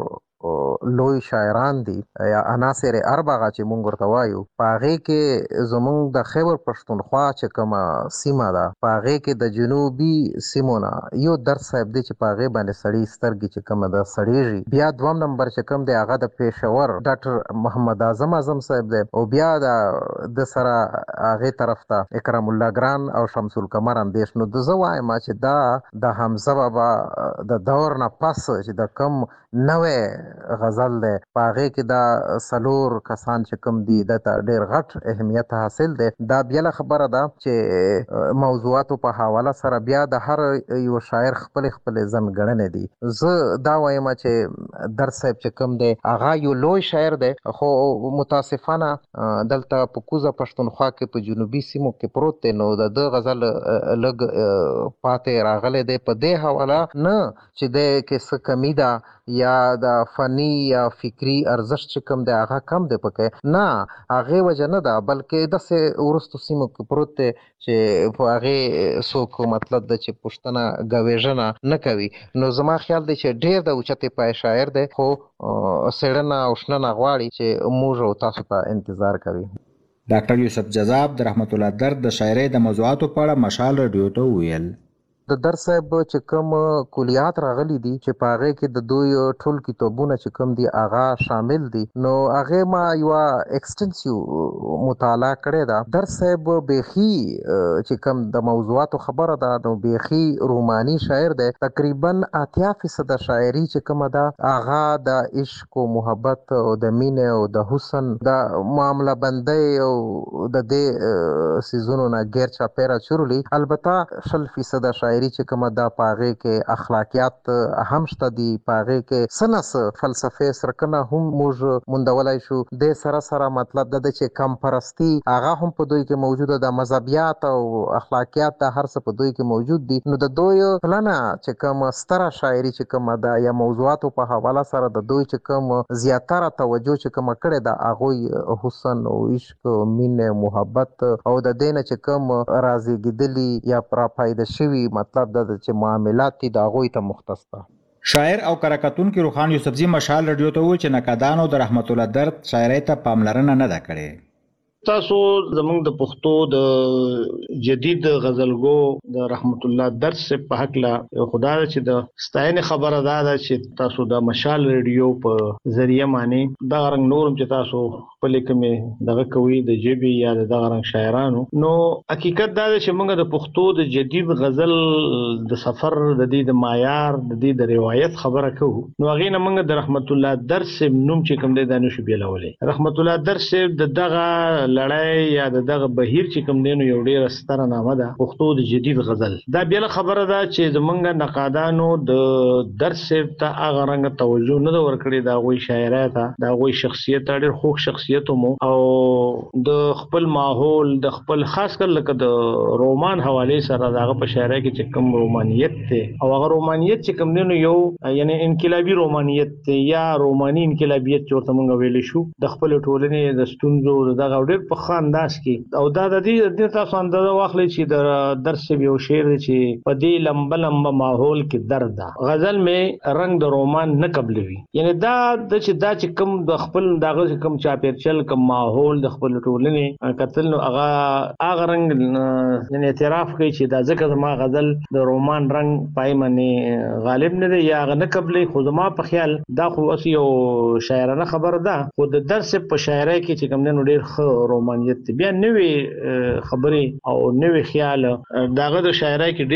لوی شاعران دي یا عناصر اربعه چې مونږ ورته وایو، په هغې کې زمونږ د خیبر پښتونخوا چې کومه سیمه ده، په هغې کې د جنوبي سیمو نه یو درد صاحب دی چې په هغې باندې سړي سترګې چې کومه ده سړېږي. بیا دوم نمبر چې کوم دی هغه د پېښور ډاکټر محمد اعظم اعظم صاحب دی، او بیا د سره هغې طرف ته اکرم الله ګران او شمس القمر اندیش. نو د زه وایم چې دا د حمزه بابا د دور نه پس چې د کم نوې غزل دی، په هغې کې دا څلور کسان چې کوم دي د ته ډېر غټ اهمیت حاصل دی. دا بیله خبره ده چې موضوعاتو په حواله سره بیا د هر یو شاعر خپلې خپلې ځانګړنې دي. زه دا وایم چې درد صاحب چې کوم دی هغه یو لوی شاعر دی، خو متاسفانه دلته په کوزه پښتونخوا کې په جنوبي سیمو کې پروت دی، نو د ده غزل لږ پاتې راغلی دی په دې حواله نه چې دی کې څه کمی ده یا د فني یا فکري ارزښت چې کوم دی هغه کم دی پکې، نه هغې وجه نه ده، بلکې داسې وروستو سیمو کې پروت دی چې په هغې څوک مطلب ده چې پوښتنه ګویژنه نه کوي. نو زما خیال دی چې ډېر د اوچتې پای شاعر دی، خو څېړنه او شننه غواړي چې موږ او تاسو ته انتظار کوي. ډاکټر یوسف جذاب د رحمت الله درد د شاعرۍ د موضوعاتو په اړه مشال رادیو ته وویل. د درد صاحب چې کوم کلیات راغلي دي چې په هغې کې د دوی ټول کتابونه چې کوم دي هغه شامل دي، نو هغې ما یوه ایکسټنسیو مطالعه کړې ده. درد صاحب بیخي چې کوم د موضوعاتو خبره ده نو بیخي روماني شاعر دی. تقریبا اتیا فیصده شاعري چې کومه ده هغه د عشق او محبت او د مینې او د حسن د معامله بندۍ او د دې څیزونو نه غیر چاپیره چورلي. البته شل فیصده شاعري چې کومه ده په هغې کې اخلاقیات هم شته دي، په هغې کې څه نه څه فلسفې سرکنه هم موږ موندولی شو. دې سره سره مطلب دا ده چې کم پرستي هغه هم په دوی کې موجوده ده، مذهبیات او اخلاقیات دا هر څه په دوی کې موجود دي. نو د دوی پلنه چې کوم ستره شاعري چې کومه ده یا موضوعاتو په حواله سره د دوی چې کوم زیاتره توجه چې کومه کړې ده هغوی حسن او عشق او مینې محبت او د دې نه چې کوم رازېږېدلي یا راپایده شوي مطلب دا چې معاملات دي د هغوی ته مختص ده. شاعر او کراکتونکي روخان یوسفزي مشال رادیو ته وویل چې نقادانو د رحمت الله درد شاعرۍ ته پاملرنه نه ده کړې. تاسو زمونږ د پښتو د جدید غزلګو د رحمت الله درد سے په حقله خدا چې د ستاینې خبره ده چې تاسو د مشال ریډیو په ذریعہ باندې دا رنګ نورم چې تاسو خپل کمې دغه کوي د جبي یا د دغه رنګ شاعرانو. نو حقیقت دا چې موږ د پښتو د جدید غزل د سفر د دې د معیار د دې د روایت خبره کوو، نو هغه نه موږ د رحمت الله درد سے نوم چې کوم دی دا نشو بیلولې. رحمت الله درد سے د دغه لړۍ یا دغه بهیر چې کوم دینو یو ډیر ستره نامه ده پښتو د جدید غزل. دا بل خبره ده چې زمونږ نقادانو د درس ته هغه رنګ توجه نه ورکړي، دا غوي شاعرای ته دا غوي شخصیت ډیر خوږ شخصیت مو او د خپل ماحول د خپل خاص کر لکه د رومان حواله سره داغه په شاعرای کې چې کوم رومانیت ته او هغه رومانیت چې کوم دینو یو یعنی انقلابی رومانیت ته یا رومانی انقلابیت چې ورته مونږ ویل شو د خپل ټولنې د ستونزو دغه ډېر په ښه انداز کې او دا د دې د تاسو اندازه واخلئ چې د درس یو شعر دی چې په دې لمبه لمبه ماحول کې درد ده غزل مې رنگ د رومان نه قبلوي، یعنی دا د چې دا چې کوم د خپل دغه کوم چاپیرچل کوم ماحول د خپل ټولنې قتل نو هغه هغه رنگ یعنی اعتراف کوي چې دا ځکه ما غزل د رومان رنگ پای باندې غالب نه دی یا هغه نه قبلې، خو زما په خیال دا خو اوس یو شاعرانه خبره ده خو د درس په شاعرۍ کې چې کوم نن ډېر ښه رومانیت دی بیا نوې خبرې او نوې خیال داغه د شاعرۍ کې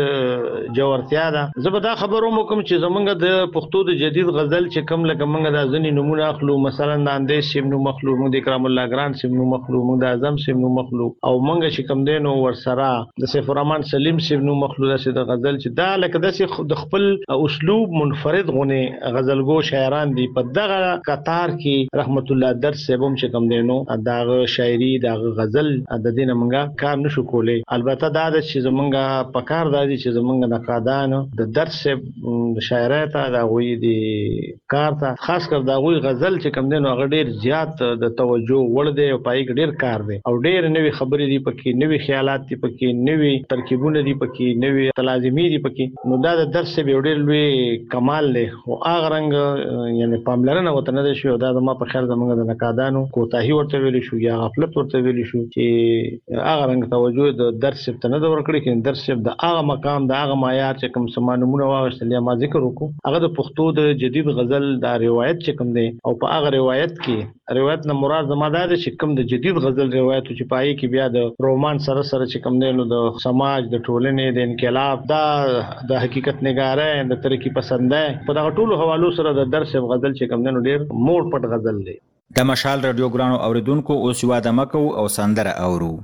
ډېر جوړتیا ده. زه به دا خبرو کوم چې زمونږ د پښتو د جدید غزل چې کوم لکه موږ د ځینې نمونه اخلو، مثلا د اندیش سیم نوم اخلو، موږ د اکرام الله ګران سیم نوم اخلو، موږ د اعظم سیم نوم اخلو او موږ چې کوم دینو ورسره د سیف الرحمن سلیم سیم نوم اخلو داسې د غزل چې دا لکه داسې د خپل اسلوب منفرد غونې غزلګو شاعران دي. په دغه قطار کې رحمت الله درس سبم چې کوم دینو داغه شاعري داغه غزل د دینه منګه کار نشو کولای. البته دا د چې زمونږه پکار دی چې زمونږ نقادان د درس شاعرۍ ته دا غوي دي کار ته خاص کر دا غوي غزل چې کوم دینو هغه ډیر زیات د توجه وړ دی او پای کې ډیر کار دی او ډیر نوې خبرې دي پکې، نوې خیالات دي پکې، نوې ترکیبونه دي پکې، نوې تلازمي دي پکې. نو دا د درس به ډیر لوی کمال دی او هغه رنګ یعنی پاملرنه وته نه شو. دا زما په خیال زمونږ د نقادانو کوتاهي ورته ویل شو یا غفلت ورته ویل شو چې هغه رنګ توجه د درس ته نه ورکړي کې درس د هغه مقام د هغه معیار چې کوم سمانمونه واغشتل یا ما ذکر وکړو هغه د پښتو د جدید غزل د روایت چې کوم دی او په هغه روایت کې روایت نه مراد زما دا دی چې کوم د جدید غزل روایت چې پای کې بیا د رومان سره سره چې کوم دی نو د سماج د ټولنې د انقلاب دا د حقیقت نگاره د ترقی پسندای په دغه ټولو حوالو سره د درس غزل چې کوم دی نو ډیر موړ پټ غزل دی. د مشال رادیو ګرانو اوریدونکو اوس یو د مکو او سندره اورو.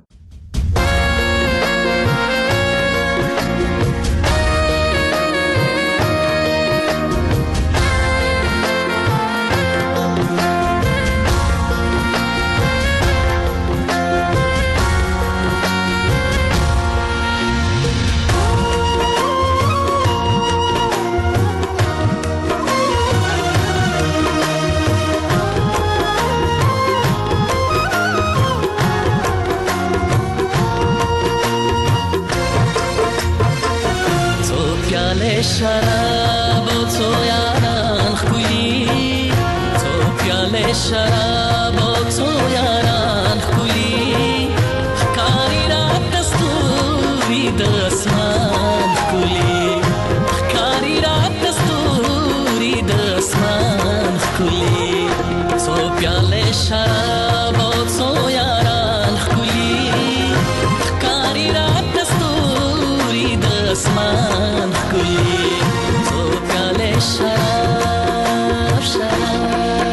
شراب و تو یاران خویی تو پیاله شراب و تو یاران خویی کاری را دستوری دسمان خویی کاری را دستوری دسمان خویی تو پیاله شراب و تو یاران خویی کاری را دستوری دسمان خویی تو پیاله شراب شراب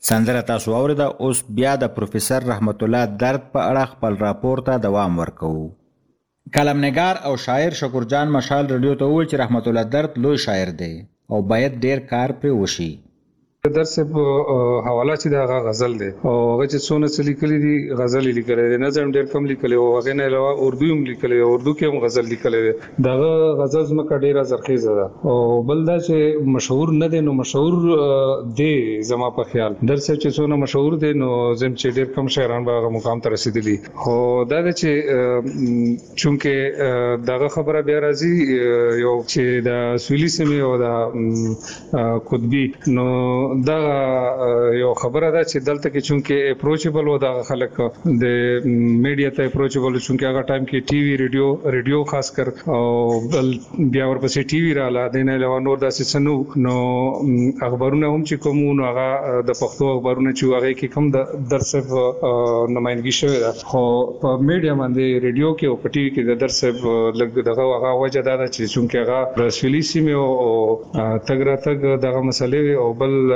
سندره تاسو اوریده. اوس بیا د پروفیسور رحمت الله درد په اړه خپل راپور ته دوام ورکوو. کلمنګار او شاعر شکر جان مشال رادیو ته وویل چې رحمت الله درد لوی شاعر دی او باید ډیر کار پرې وشي. درس په حواله چې دا غزل دی او هغه چې څونه څه لیکلي دي غزل لیکلي دي، نظم ډیر کم لیکلي او هغه نه علاوه اردو هم لیکلي، اردو کې هم غزل لیکلي دي. دا غزل زمکه ډیره زرخیزه ده او بل دا چې مشهور نه دي، نو مشهور دی زما په خیال درس چې څونه مشهور دي نو زم چې ډیر کم شاعران به مقام ته رسیدلي. خو دا چې چونکه داغه خبره بیا راځي یو چې د سویلي سیمې او د قطبي نو دا یو خبره ده چې دلته کې چونکه اپروچبل و دا خلک د میډیا ته اپروچبل چونکه هغه ټایم کې ټي وي ریډیو ریډیو خاص کر او بل بیا ورپسې ټي وي رااله دینه علاوه نور داسې سنو نو اخبارونه هم چې کوم نو هغه د پښتو اخبارونه چې هغه کې کم د درس نمائندګي شوی ده. خو په میډیا باندې ریډیو کې او په ټي وي کې د درس لګ دغه هغه وجه ده چې چونکه هغه رسولي سیمه او تګرا تګ دغه مسلې او بل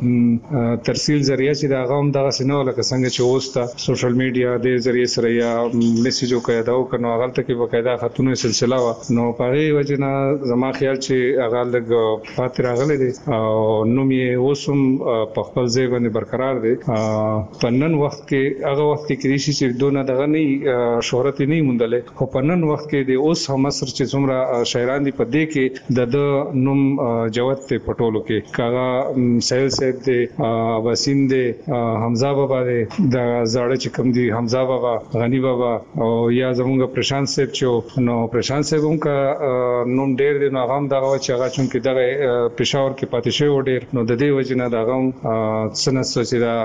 ترسیل ذریعہ چې دا غوم دغه سينو لکه څنګه چې اوسته سوشل میډیا د ذریعہ سره یا میسیجو کې دا او کنو هغه ته کې بقاعده خاتونه سلسله وا نو په وجه نه زما خیال چې هغه لګ فاتره غلې دي او نو می اوسم په خپل ځای باندې برقرار دي. په نن وخت کې هغه وخت کې کریشي چې دونه دغه نه شهرت نه موندلې، خو په نن وخت کې د اوس هم مصر چې څومره شاعران دي په دې کې د نوم جوت ته پټولو کې کاغه سهیل صاحب دی، وسیم دی، حمزه بابا دی، د زاړه چې کوم دی حمزه بابا، غنی بابا او یا زمونږ پرشانت صاحب چې نو پرشانت صاحب هم کا نوم ډیر دی نو هغه هم دغه چې هغه چون کې دغه پېښور کې پاتې شوی و ډیر نو د دې وجه نه دغه هم سنت سوچي دا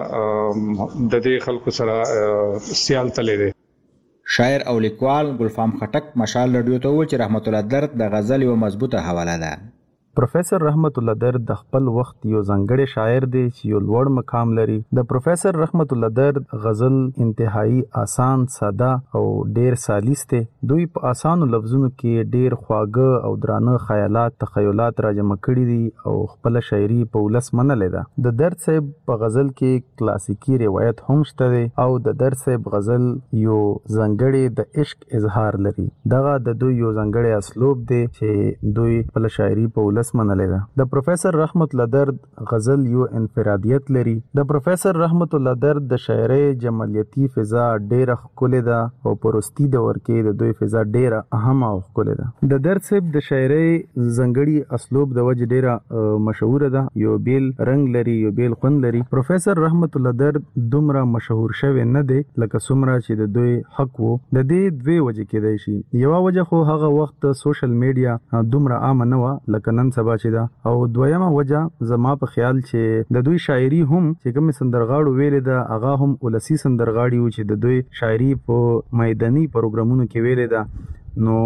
د دې خلکو سره سیال تللی دی. شاعر او لیکوال ګلفام خټک مشال رادیو ته وویل چې رحمت الله درد د غزل یو مضبوطه حواله ده. پروفیسر رحمت الله درد د خپل وخت یو ځانګړی شاعر دی چې یو لوړ مقام لري. د پروفیسر رحمت الله درد غزل انتهایی آسان، ساده او ډیر سالیس دی. دوی په آسانو لفظونو کې ډیر خواږه او درانه خیالات تخیلات راجمع کړي دي او خپل شاعري په ولس منلې ده. د درد صاحب په غزل کې کلاسیکی روایت هم شته دی او د درد صاحب غزل یو ځانګړی د عشق اظهار لري. دغه د دوی یو ځانګړی اسلوب دی چې دوی خپل شاعري په ولس منلې ده. د پروفیسر رحمت الله درد غزل یو انفرادیت لري. د پروفیسر رحمت الله درد د شاعرۍ جمالیتي فضا ډیره ښکلې ده او په وروستي دور کې د دوی فضا ډیره اهمه او ښکلې ده. د درد صاحب د شاعرۍ ځانګړي اسلوب د وجې ډیره مشهوره ده، یو بیل رنګ لري، یو بیل خوند لري. پروفیسر رحمت الله درد دومره مشهور شوی نه دی لکه څومره چې د دوی حق وو. د دې دوی وجې کېدای شي. یوه وجه خو هغه وخت سوشل میډیا دومره عامه نه وه لکه نن سبا چې ده، او دویمه وجه زما په خیال چې د دوی شاعري هم چې کوم سندرغاړو ویلې ده هغه هم ولسی سندرغاړي و چې د دوی شاعري په میداني پروګرامونو کې ویلې ده نو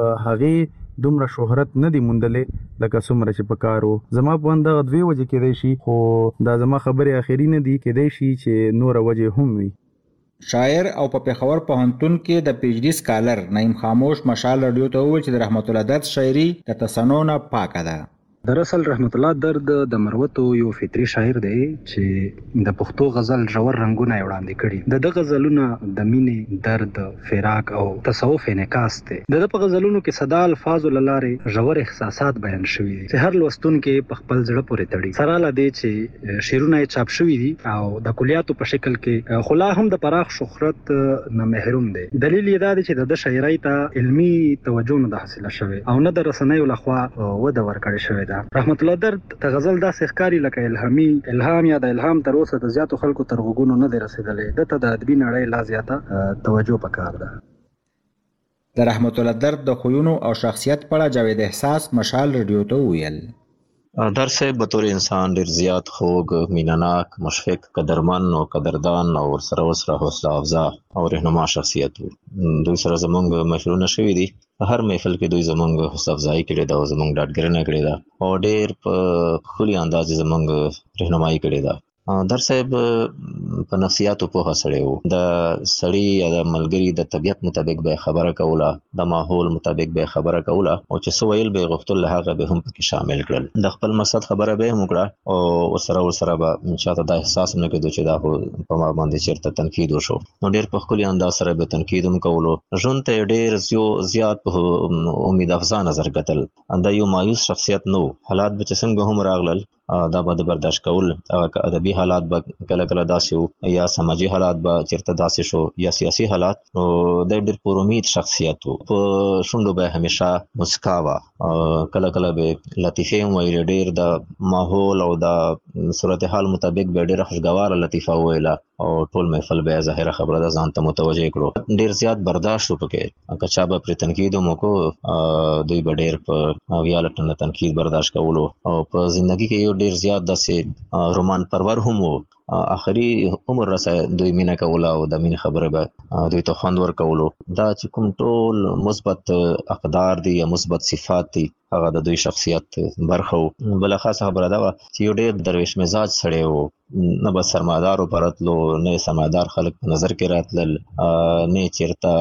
هغه دومره شهرت نه دی موندلې لکه څومره چې په کار و. زما په اند دغه دوی وجې کېدای شي، خو دا زما خبرې اخري نه دي، کېدای شي چې نوره وجې هم وي. شاعر او په پېښور پوهنتون کې د پی ایچ ډي سکالر نعیم خاموش مشال رادیو ته وویل چې د رحمت الله درد شاعري د تصنع نه پاکه ده. دراصل رحمت الله درد د مروتو یو فطري شاعر دی چې د پښتو غزل ژور رنگونه وړاندې کړي. د د غزلونه د مینې، درد، فراق او تصوف انعکاس دی. د په غزلونو کې صدا الفاظ لاره ژور احساسات بیان شوي دي چې هر لوستونکو په خپل زړه پورې تړي. سره لا دی چې شعرونه چاپ شوي دي او د کلیاتو په شکل کې خلا هم د پراخ شهرت نه محروم دي. دلیل یې دا دی چې د شاعرۍ ته علمي توجه نه حاصله شوی او نه د رسنیو لخوا وده ورکړې شوی. رحمت الله درد د غزل داسې ښکاري لکه الهامي الهام یا د الهام تر اوسه د زیاتو خلکو تر غوږونو نه دی رسېدلی. دته د ادبي نړۍ لا زیاته توجه پکار ده. د رحمت الله درد د خویونو او شخصیت په اړه جاوید احساس مشال رادیو ته وویل. درد صاحب بطور انسان ډیر زیات خوږ، مینه‌ناک، مشفق، قدرمن او قدردان او ورسره ورسره حوصله افزا او رهنما شخصیت و. دوی سره زمونږ محفلونه شوي دي. هر محفل کې دوی زمونږ حوصله افزایي کړې ده او زمونږ ډاډګرنه کړې ده او ډیر په ښکلي انداز زمونږ رهنمایي کړې ده. در صاحب په نفسیاتو په سړی وو د سړی یا د ملګری د طبیعت مطابق به خبره کوله د ماحول مطابق به خبره کوله او چې سو ویل به غوښتل هغه به هم پکې شامل کړل د خپل مقصد خبره به هم وکړه او سره سره به چاته د احساس نه کېدو چې دا په ما باندې چیرته تنقید وشو نو ډیر په خپل انداز سره به تنقید هم کولو ژوند ته ډیر زیات په امید افزا نظر کتل دا یو مایوس شخصیت نو حالات به څنګه هم راغلل دا به برداشت کول ادبي حالات به کله کله داسې وو یا سماجی حالات به چیرته داسې شو یا سیاسي حالات نو د ډیر پر امید شخصیت وو په شونډو به همیشه مسکا وا کله کله به لطیفه هم ویل ډیر د ماحول او د صورتحال مطابق به ډیر خوشګوار لطیفه ویله او ټول محفل به ظاهره خبره ده ځان ته متوجه کړو ډیر زیات برداشت وکړي کچا به پر تنقید مو کو دوی به ډیر په ویالټن تنقید برداشت کولو او په ژوندۍ کې یو ډیر زیات داسې رومان پرور هم وو اخري عمر رسای دوی مینا کوله او د مين خبره به دوی ته خوند ور کولو دا چې کوم ټول مثبت اقدار دي یا مثبت صفات دي هغه د دوی شخصیت برخو بل خاصه خبره ده چې یو ډیر درویش مزاج سړی وو نه به سرمایدار پرتلو نه سرمایدار خلک په نظر کې راتلل نه چیرته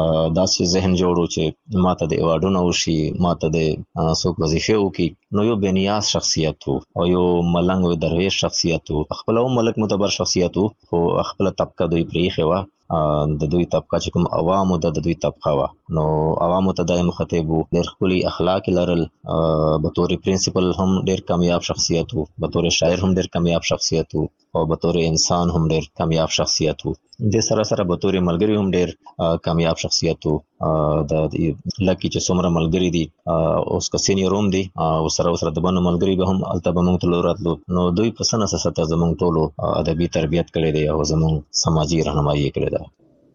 داسې ذهن جوړو چې ماته د ایوارډونو وشي ماته د څوک وظیفه وکي نو یو بنیاز شخصیت وو او یو ملنګ و درویش شخصیت وو خپل ملک متبر شخصیت وو او خپل طبقه دوی پریخه وا د دوی طبقه چې کوم عوامو د دوی طبقه وا نو عوامو ته دای مخاطب وو ډېر خولي اخلاق لرل به تور پرنسپل هم ډېر کامیاب شخصیت وو به تور شاعر هم ډېر کامیاب شخصیت وو او به تور انسان هم ډېر کامیاب شخصیت وو د سره سره به تور ملګری هم ډېر کامیاب شخصیت وو د لکه چې څومره ملګری دي اوس کا سینیور هم دي او سره سره د باندې ملګری به هم الته به موږ ته راتلو نو دوی په سنه سره زموږ ټولو ادبي تربیت کړي دي او زموږ سماجی راهنمایي کړي ده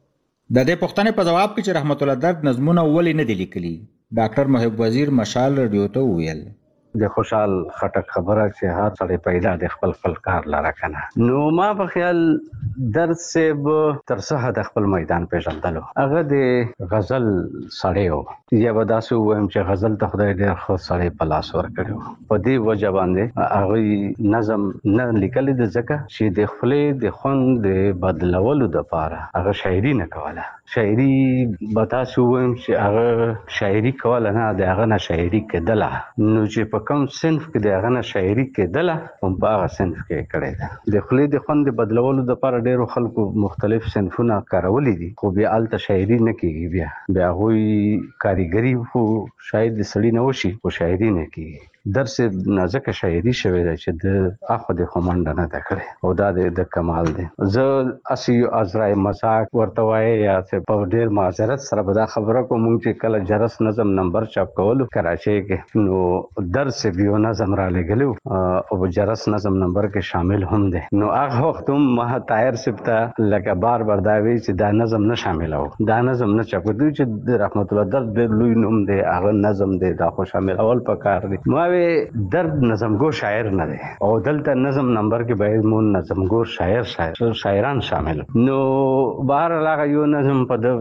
د دې پوښتنې په جواب کې چې رحمت الله درد نظمونه ولې نه دي لیکلي ډاکټر محب وزیر مشال رادیو ته ویل د خوشحال خټک خبره چې هر سړی پیدا د خپل خپل کار لاره کنه نو ما په خیال درس سیب تر څه د خپل میدان پیژندلو هغه د غزل سړیو یا وداسو ویم چې غزل ته خدای ډېر خو سړی په لاس ور کړو په دې وجه باندې هغه نظم نه لیکل د ځکه چې د خپل د خوند د بدلولو د پاره هغه شاعري نه کوله شاعري وداسو ویم چې هغه شاعري کوله نه د هغه نه شاعري کېدله نو چې په کوم صنف کې د هغه نه شاعري کېدله هم په هغه صنف کې کړی ده د خولې د خوند بدلولو دپاره ډېرو خلکو مختلف صنفونه کارولي دي خو بیا هلته شاعري نه کېږي بیا بیا هغوی کاریګري خو شاید د سړي نه وشي خو شاعري نه کېږي درس نازکه شاعري شوی دی چې د اخو د خمنډه نه ده کړې او دا د کمال دی زه اسی ازرای مزاق ورته وایي یا څه په ډېر معذرت سره به دا خبره کوم چې کله جرس نظم نمبر چاپ کولو کراچۍ کې نو درس یو نظم را لګلو او جرس نظم نمبر کې شامل هم دی نو هغه وخت هم ما طاهر صاحب ته لکه بار بار دا وی چې دا نظم نه شامل او دا نظم نه چاپ کړو چې د رحمت الله درد ډېر لوی نوم دی هغه نظم دی دا خو شامل اول پکار دی ما درد نظمگو شاعر نه دی او دلته نظم نمبر کې باید مون نظمگو شاعر شاعر شاعران شامل نو بهر هغه یو نظم په د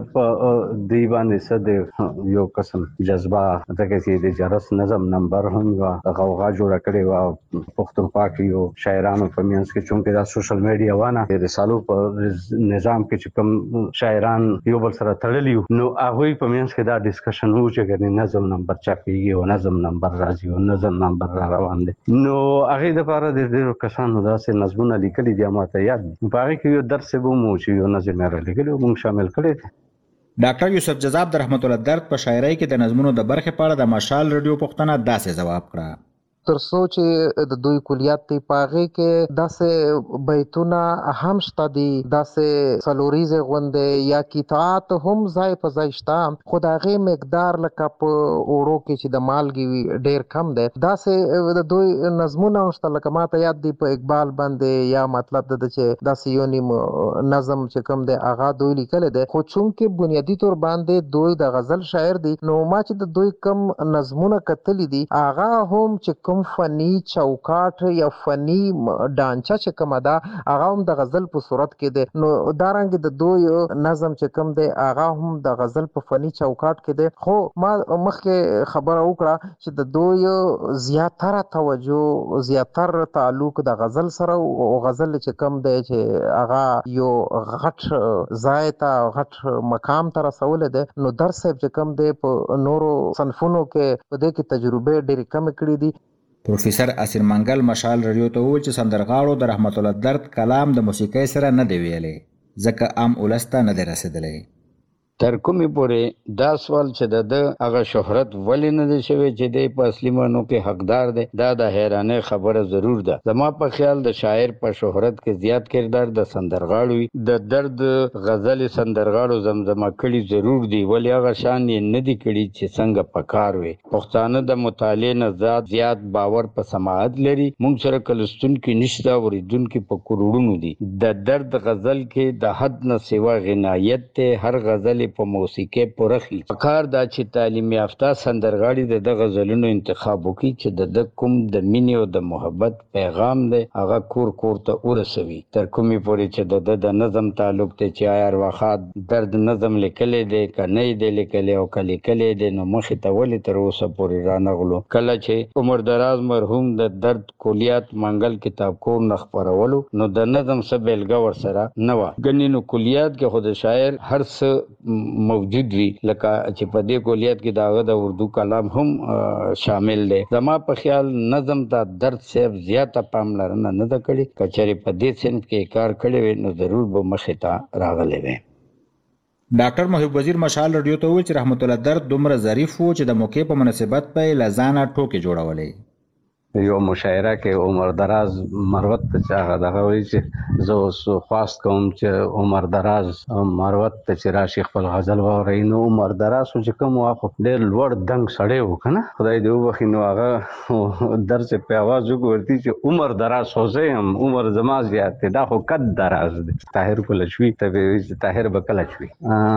دی باندې صد یو قسم جذبه دغه چې د جرس نظم نمبر هم وا غوغا جوړ کړي وا پښتونخوا کې یو شاعرانو په میانس کې چونکه دا سوشل میډیا وانه د رسالو په نظام کې چې کوم شاعران یو بل سره تړلی نو هغه په میانس کې دا ډیسکشن وو چې ګنې نظم نمبر چاپیږي او نظم نمبر راځي او نظم نمبر را روان دي نو هغه د لپاره د ډیرو کسانو داسې نظمونه لیکلي دي ماته یاد دي په هغه کې یو درس به مو چې یو نظم را لیکلو موږ شامل کړی دي ډاکټر یوسف جذاب د رحمت الله درد په شاعرۍ کې د نظمونو د برخې په اړه د مشال رادیو پوښتنه داسې جواب کړه تر څو چې د دوی کلیات تی پاغه کې داسې بیتونه هم شته دي داسې سلوریزه غونډه یا کتاب هم ځای په ځای شته خدایغه مقدار لکه په اورو کې چې د مالګي ډیر کم ده داسې د دوی نظمونه شته لکه ماته یاد دي په اقبال باندې یا مطلب د چې داسې یو نیم نظم چې کم ده اغا دوی لیکل ده خو چونکه بنیادی تور باندې دوی د غزل شاعر دي نو ما چې د دوی کم نظمونه کتلې دي اغا هم چې کوم فني چوکاټ یا فني ډانچه چې کومه ده هغه هم د غزل په صورت کې ده. نو دارنګه د دوی نظم چې کوم دی هغه هم د غزل په فني چوکاټ کې دی. خو ما مخکې خبره وکړه چې د دوی زیاتره توجه زیاتره تعلق د غزل سره او غزل چې کوم دی چې هغه یو غټ ځای ته غټ مقام ته رسولی دی. نو درس صاحب چې کوم دی په نورو صنفونو کې په دې کې تجربې ډېرې کمې کړي دي. پروفیسر اسیر منګل مشال رادیو ته وویل چې سندرغاړو د رحمت الله درد کلام د موسیقۍ سره نه دی ویلی ځکه عام ولس ته نه دی رسېدلی. تر کومې پورې دا سوال چې د ده هغه شهرت ولې نه دی شوی چې دی په اصلي معنو کې حقدار دی، دا د حیرانۍ خبره ضرور ده. زما په خیال د شاعر په شهرت کې زیات کردار د سندرغاړو وي. د درد غزل سندرغاړو زمزمه کړي ضرور دي، ولې هغه شان یې نه دي کړي چې څنګه پکار وي. پښتانه د مطالعې نه زیات زیات باور په سماعت لري. موږ سره کلستونکي نشته، اورېدونکي په کروڑونو دي. د درد غزل کې د حد نه سوا غنایت دی. هر غزل په موسیقۍ پرخي. پکار دا چې تعلیم یافته سندرغاړي د د غزلونو انتخاب وکړي چې د د کوم د مینې او د محبت پیغام دی هغه کور کور ته ورسوي. تر کومې پورې چې د د د نظم تعلق دی چې آیا ارواخات درد نظم لیکلی دی که نه دی لیکلی او که لیکلی دی نو مخې ته ولې تر اوسه پورې رانغلو. کله چې عمر دراز مرحوم د درد کلیات منګل کتاب کور نه خپرولو نو د نظم څه بیلګه ورسره نه وه. ګنې نو کلیات کې خو د شاعر هر څه موجود وي، لکه چې په دې کلیات کې د هغه د اردو کلام هم شامل دی. زما په خیال نظم ته درد صاحب زیاته پاملرنه نه ده کړې. که چېرې په دې صنف کې کار کړی وی نو ضرور به مخې ته راغلی وی. ډاکټر محب وزیر مشال رادیو ته وویل چې رحمت الله درد دومره ظریف و چې د موقع په مناسبت به یې له ځانه ټوکې جوړولې. یو مشاعره کې عمر دراز مروت ته چې هغه دغه وایي چې زه اوس خواست کوم چې عمر دراز مروت ته چې راشي خپل غزل واورئ. نو عمر دراز خو چې کوم وخت ډېر لوړ دنګ سړی و که نه، خدای دې وبخي. نو هغه درس په آواز وګورتي چې عمر دراز خو زه یم، عمر زما زیات دی، دا خو قد دراز دی. طاهر کلشوي ته به وایي چې طاهر به کلشوي.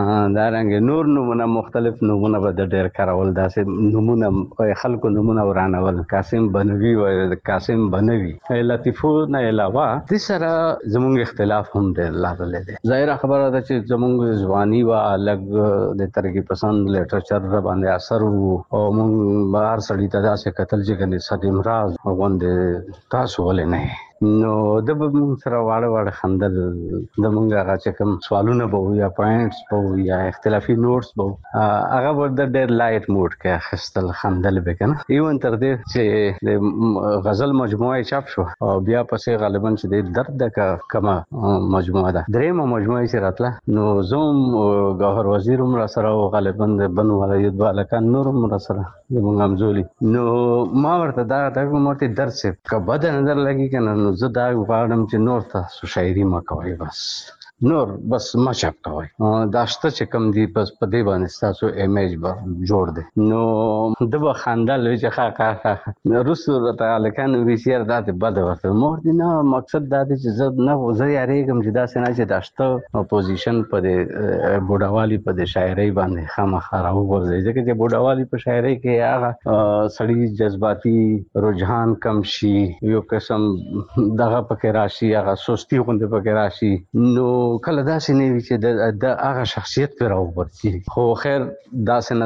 دارنګې نور نومونه مختلف نومونه به د ډېر کارول، داسې نومونه خلکو نومونه ورانول. قاسم بنوي و قاسم بنوي لطیفو نه علاوه د سره زموږ اختلاف هم ډېر لاغلی دی. ظاهره خبره ده چې زموږ ځواني وه الګ د ترقي پسند لیټرچر باندې اثر و او موږ به هر سړي ته داسې کتل چې ګنې صدیم راز غوندې تاسو ولې نه یې. نو د به موږ سره واړه واړه خندل. د موږ هغه چې کوم سوالونه به وو یا پوینټس به وو یا اختلافي نوټس به وو هغه به د ډېر لایټ موډ کې اخیستل، خندل به که نه. ایون تر دې چې د غزل مجموعه چاپ شو او بیا پسې غالبا چې د درد د کومه مجموعه ده درېیمه مجموعه چې راتله نو زه هم ګوهر وزیر هم راسره و، غالبا د بنو ولید بالکان نور هم راسره زموږ همزولي. نو ما ورته دا دغه ما ورته درد صاحب که بده نظر لګي که نه نو زه دا غواړم چې نور تاسو شاعري مه کوئ، بس نور بس ما چاپ کوئ. دا شته چې کوم دي بس په دې باندې ستاسو ایمیج به جوړ دی. نو ده به خندل وایي چې ښه ښه ښه. وروسته راته هلکان وایي چې یاره دا دې بده ورته. ما ورته نه مقصد دا دی چې زه نه زه یارېږم چې داسې نه چې دا شته اپوزیشن په دې بوډاوالي په دې شاعرۍ باندې خامخا راوغورځوي. ځکه چې بوډاوالي په شاعرۍ کې هغه سړي جذباتي رجحان کم شي، یو قسم دغه پکې راشي، هغه سستی غوندې پکې راشي. نو کله داسې نه وي چې د هغه شخصیت پرې راوغورځي. خو خیر داسې نه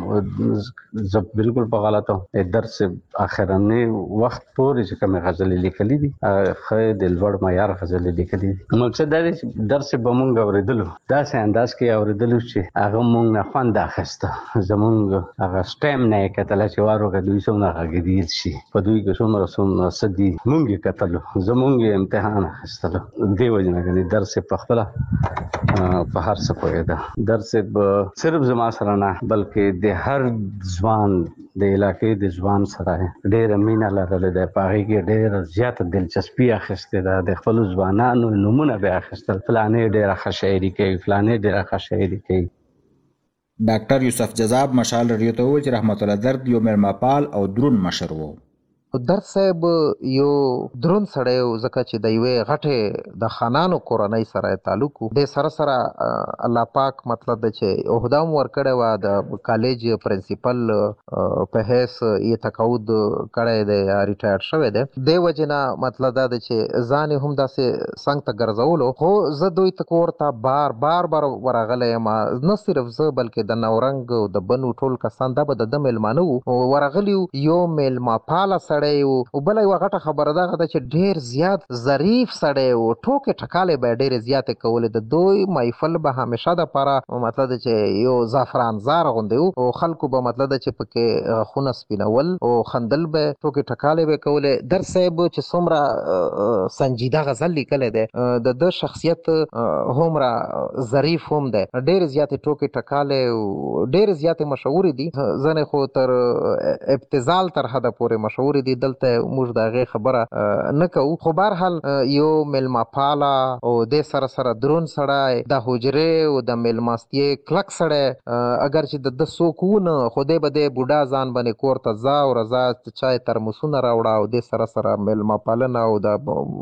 ده، زه بالکل په غلطه وم. درس اخرنی وخت پورې چې کومې غزلې لیکلي دي هغه ښه د لوړ معیار غزلې لیکلي دي. مقصد دا دی چې درس به مونږ اورېدلو داسې انداز کې اورېدلو چې هغه مونږ نه خوند اخیسته. زمونږ هغه سټیم نه یې کتله چې وار وکړه دوی څومره غږېدي شي، په دوی کې څومره څومره څه دي مونږ یې کتلو، زمونږ یې امتحان اخیستلو. دې وجې نه ګنې درس یې په خپله په هر څه پوهېده. درس به صرف زما سره نه بلکې د هر ځوان د علاقې د ځوان سره ډېره مینه لرلې ده، په هغې کې ډېره زیاته دلچسپي اخیستې ده. د خپلو ځوانانو نومونه به اخیستل، فلانې ډېره ښه شاعري کوي، فلانې ډېره ښه شاعري کوي. ډاکټر یوسف جذاب مشال رادیو ته وویل چې رحمت الله درد یو میلمهپال او دروند مشر و درد صاحب یو درون سړی زکه چې د یوې غټې د خانانو کورنۍ سره تعلق د سره سره الله پاک مطلب د چې عہده ورکړی و د کالج پرنسپل په هیڅ یې تقاعد کړی دی یا ریټایر شوی دی د وجنه مطلب دا دی چې ځان هم داسې څنګ ته ګرځولو خو زه دوی ته کور ته بار بار بار ورغلی یم نه صرف زه بلکې د نورنګ او د بنو ټول کسان دا به د ده میلمانه وو ورغلي یو میلمه پاله سړی و او بله یوه غټه خبره دغه ده چې ډېر زیات ظریف سړی و ټوکې ټکالې به یې ډېرې زیاتې کولې د دوی محفل به همیشه دپاره مطلب ده چې یو زعفرانزار غوندې و او خلکو به مطلب ده چې پکې غاښونه سپینول او خندل به ټوکې ټکالې به یې کولې در صاحب چې څومره سنجیده غزل لیکلی دی د ده شخصیت هومره ظریف هم دی ډېرې زیاتې ټوکې ټکالې او ډېرې زیاتې مشهورې دي ځینې خو تر ابتذال تر حده پورې مشهورې دي دلته موږ د هغې خبره نه کوو خو بهرحال یو میلمه پاله او دې سره سره درون سړی د حجرې او د میلمستیې کلک سړی اگر چې د ده څوک ونه خو دی به دی بوډا ځان باندې کور ته ځه او راځه چای ترموسونه راوړه او دې سره سره میلمه پالنه او د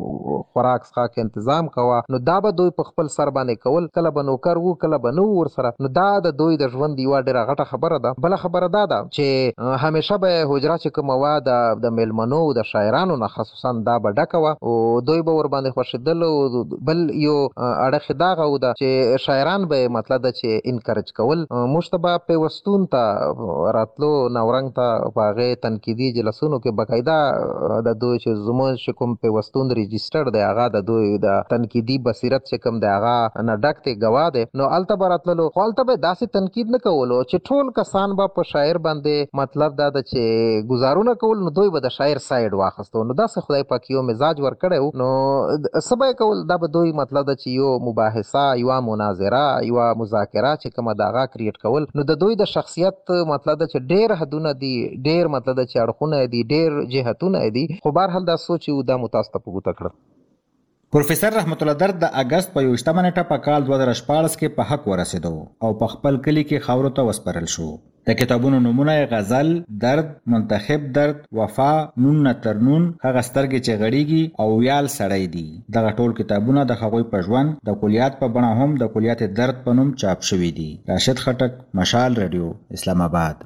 خوراک څښاک انتظام کوه نو دا به دوی په خپل سر باندې کول کله به نوکر وو کله به نه وو ورسره نو دا د دوی د ژوند یوه ډېره غټه خبره ده بله خبره دا ده چې همیشه به حجره چې کومه وه د میلمنو د شاعرانو نه خصوصا دا به ډکه وه او دوی به ورباندې خوښېدل او بل یو اړخ یې دغه و ده چې شاعران به یې مطلب ده چې انکرج کول موږ ته به پیوستون ته راتلو نورنګ ته په هغې تنقیدي جلسونو کې باقاعده د دوی چې زموږ چې کوم پیوستون رجسټر دی هغه د دوی د تنقیدي بصیرت چې کوم دی هغه نه ډک دی ګواه دی نو هلته به راتللو خو هلته به داسې تنقید نه کولو چې ټول کسان به په شاعر باندې مطلب دا ده چې ګزارونه کول نو دوی به د شاعر سایډ واخیستو نو داسې خدای پاک یو مزاج ورکړی و نو څه به یې کول دا به دوی مطلب ده چې یو مباحثه یوه مناظره یوه مذاکره چې کومه د هغه کریټ کول نو د دوی د شخصیت مطلب ده چې ډېر حدونه دي ډېر مطلب ده چې اړخونه دي ډېر جهتونه دي خو بهرحال دا سوچ یو دا مو تاسو ته په ګوته کړه پروفیسر رحمت الله درد د اگست په یوشتمه نیټه په کال دوه زره شپاړس کې په حق ورسېدو او په خپل کلي کې خاورو ته وسپارل شو د کتابونو نمونه غزل درد منتخب درد وفا نون نه تر نون هغه سترګې چې غړېږي او ویال سړی دي دغه ټول کتابونه د هغوی په ژوند د کلیات په بڼه هم د کلیات درد په نوم چاپ شوي دي راشد خټک مشال رادیو اسلام آباد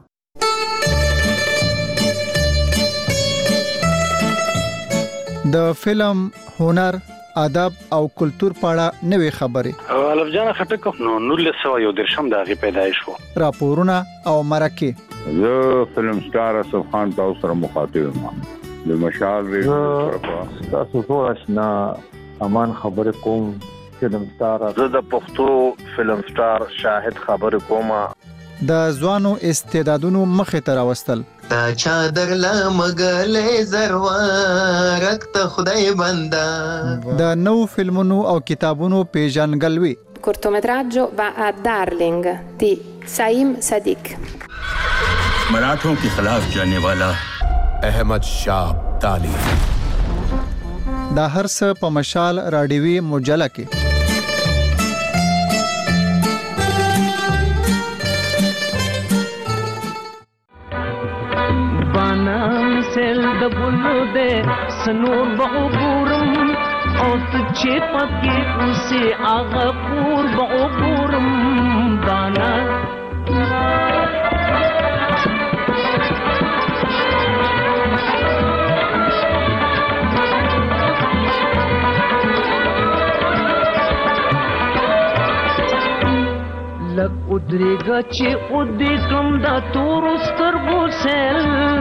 د فلم هنر ادب او کلچر په اړه نوې خبرې الف جان خټک نو نولس سوه یو دېرشم د هغې پیدایش و راپورونه او مرکې زه فلم سټار اسف خان تاسو سره مخاطب یم د مشال ریډیو تاسو ټول آشنا امان خبر کوم فلم سټار زه د پښتو فلم سټار شاهد خبر کوم د ځوانو استعدادونو مخې ته راوستل تا چادر لمغلې زروارک ته خدای بندا د نو فلمونو او کتابونو پیژنګلوي cortometraggio va a Darling di Saim Sadiq मराठों के खिलाफ जाने वाला अहमद शाह ताली دا هر څه په مشال رادیوي مجله کې سل د بلو دے سنور بعبورم او تچے پکی اسے آغا پور بعبورم بانا لگ ادرے گا چے ادے کم دا تور سترگو سیل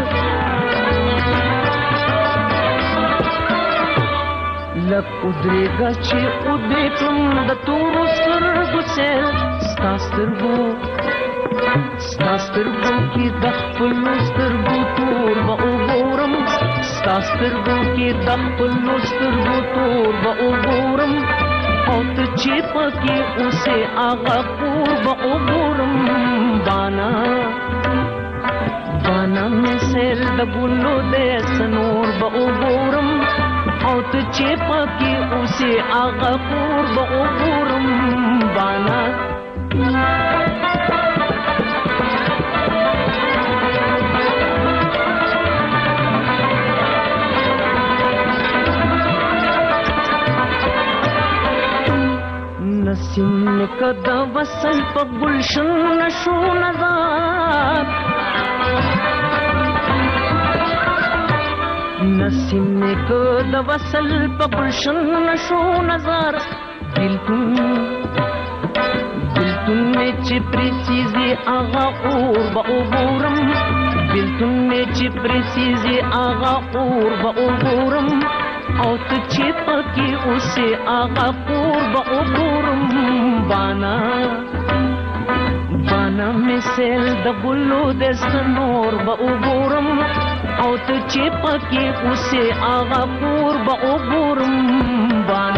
لک ادریگا چی ادیکم دا تورو سترگو سیل ستا سترگو ستا سترگو کی دخپلو سترگو تور با اوگورم ستا سترگو کی دخپلو سترگو تور با اوگورم او تچی پکی اسے آغا پور با اوگورم بانا بانا میں سیل دا بلو دے سنور با اوگورم او ته چې پکې اوسې هغه کور به وګورم بانا کدا وصل په گلشن نشو نظر نسیم میں کدا وصل په گلشن نشو نظر دلتون دلتون میں چپری سیزی آغا اور با اوبورم دلتون میں چپری سیزی آغا اور با اوبورم او ته چې پکې اوسې آغا پور به وګورم بانا بانا مثل د ګلو د سنور به وګورم او ته چې پکې اوسې آغا پور به وګورم بانا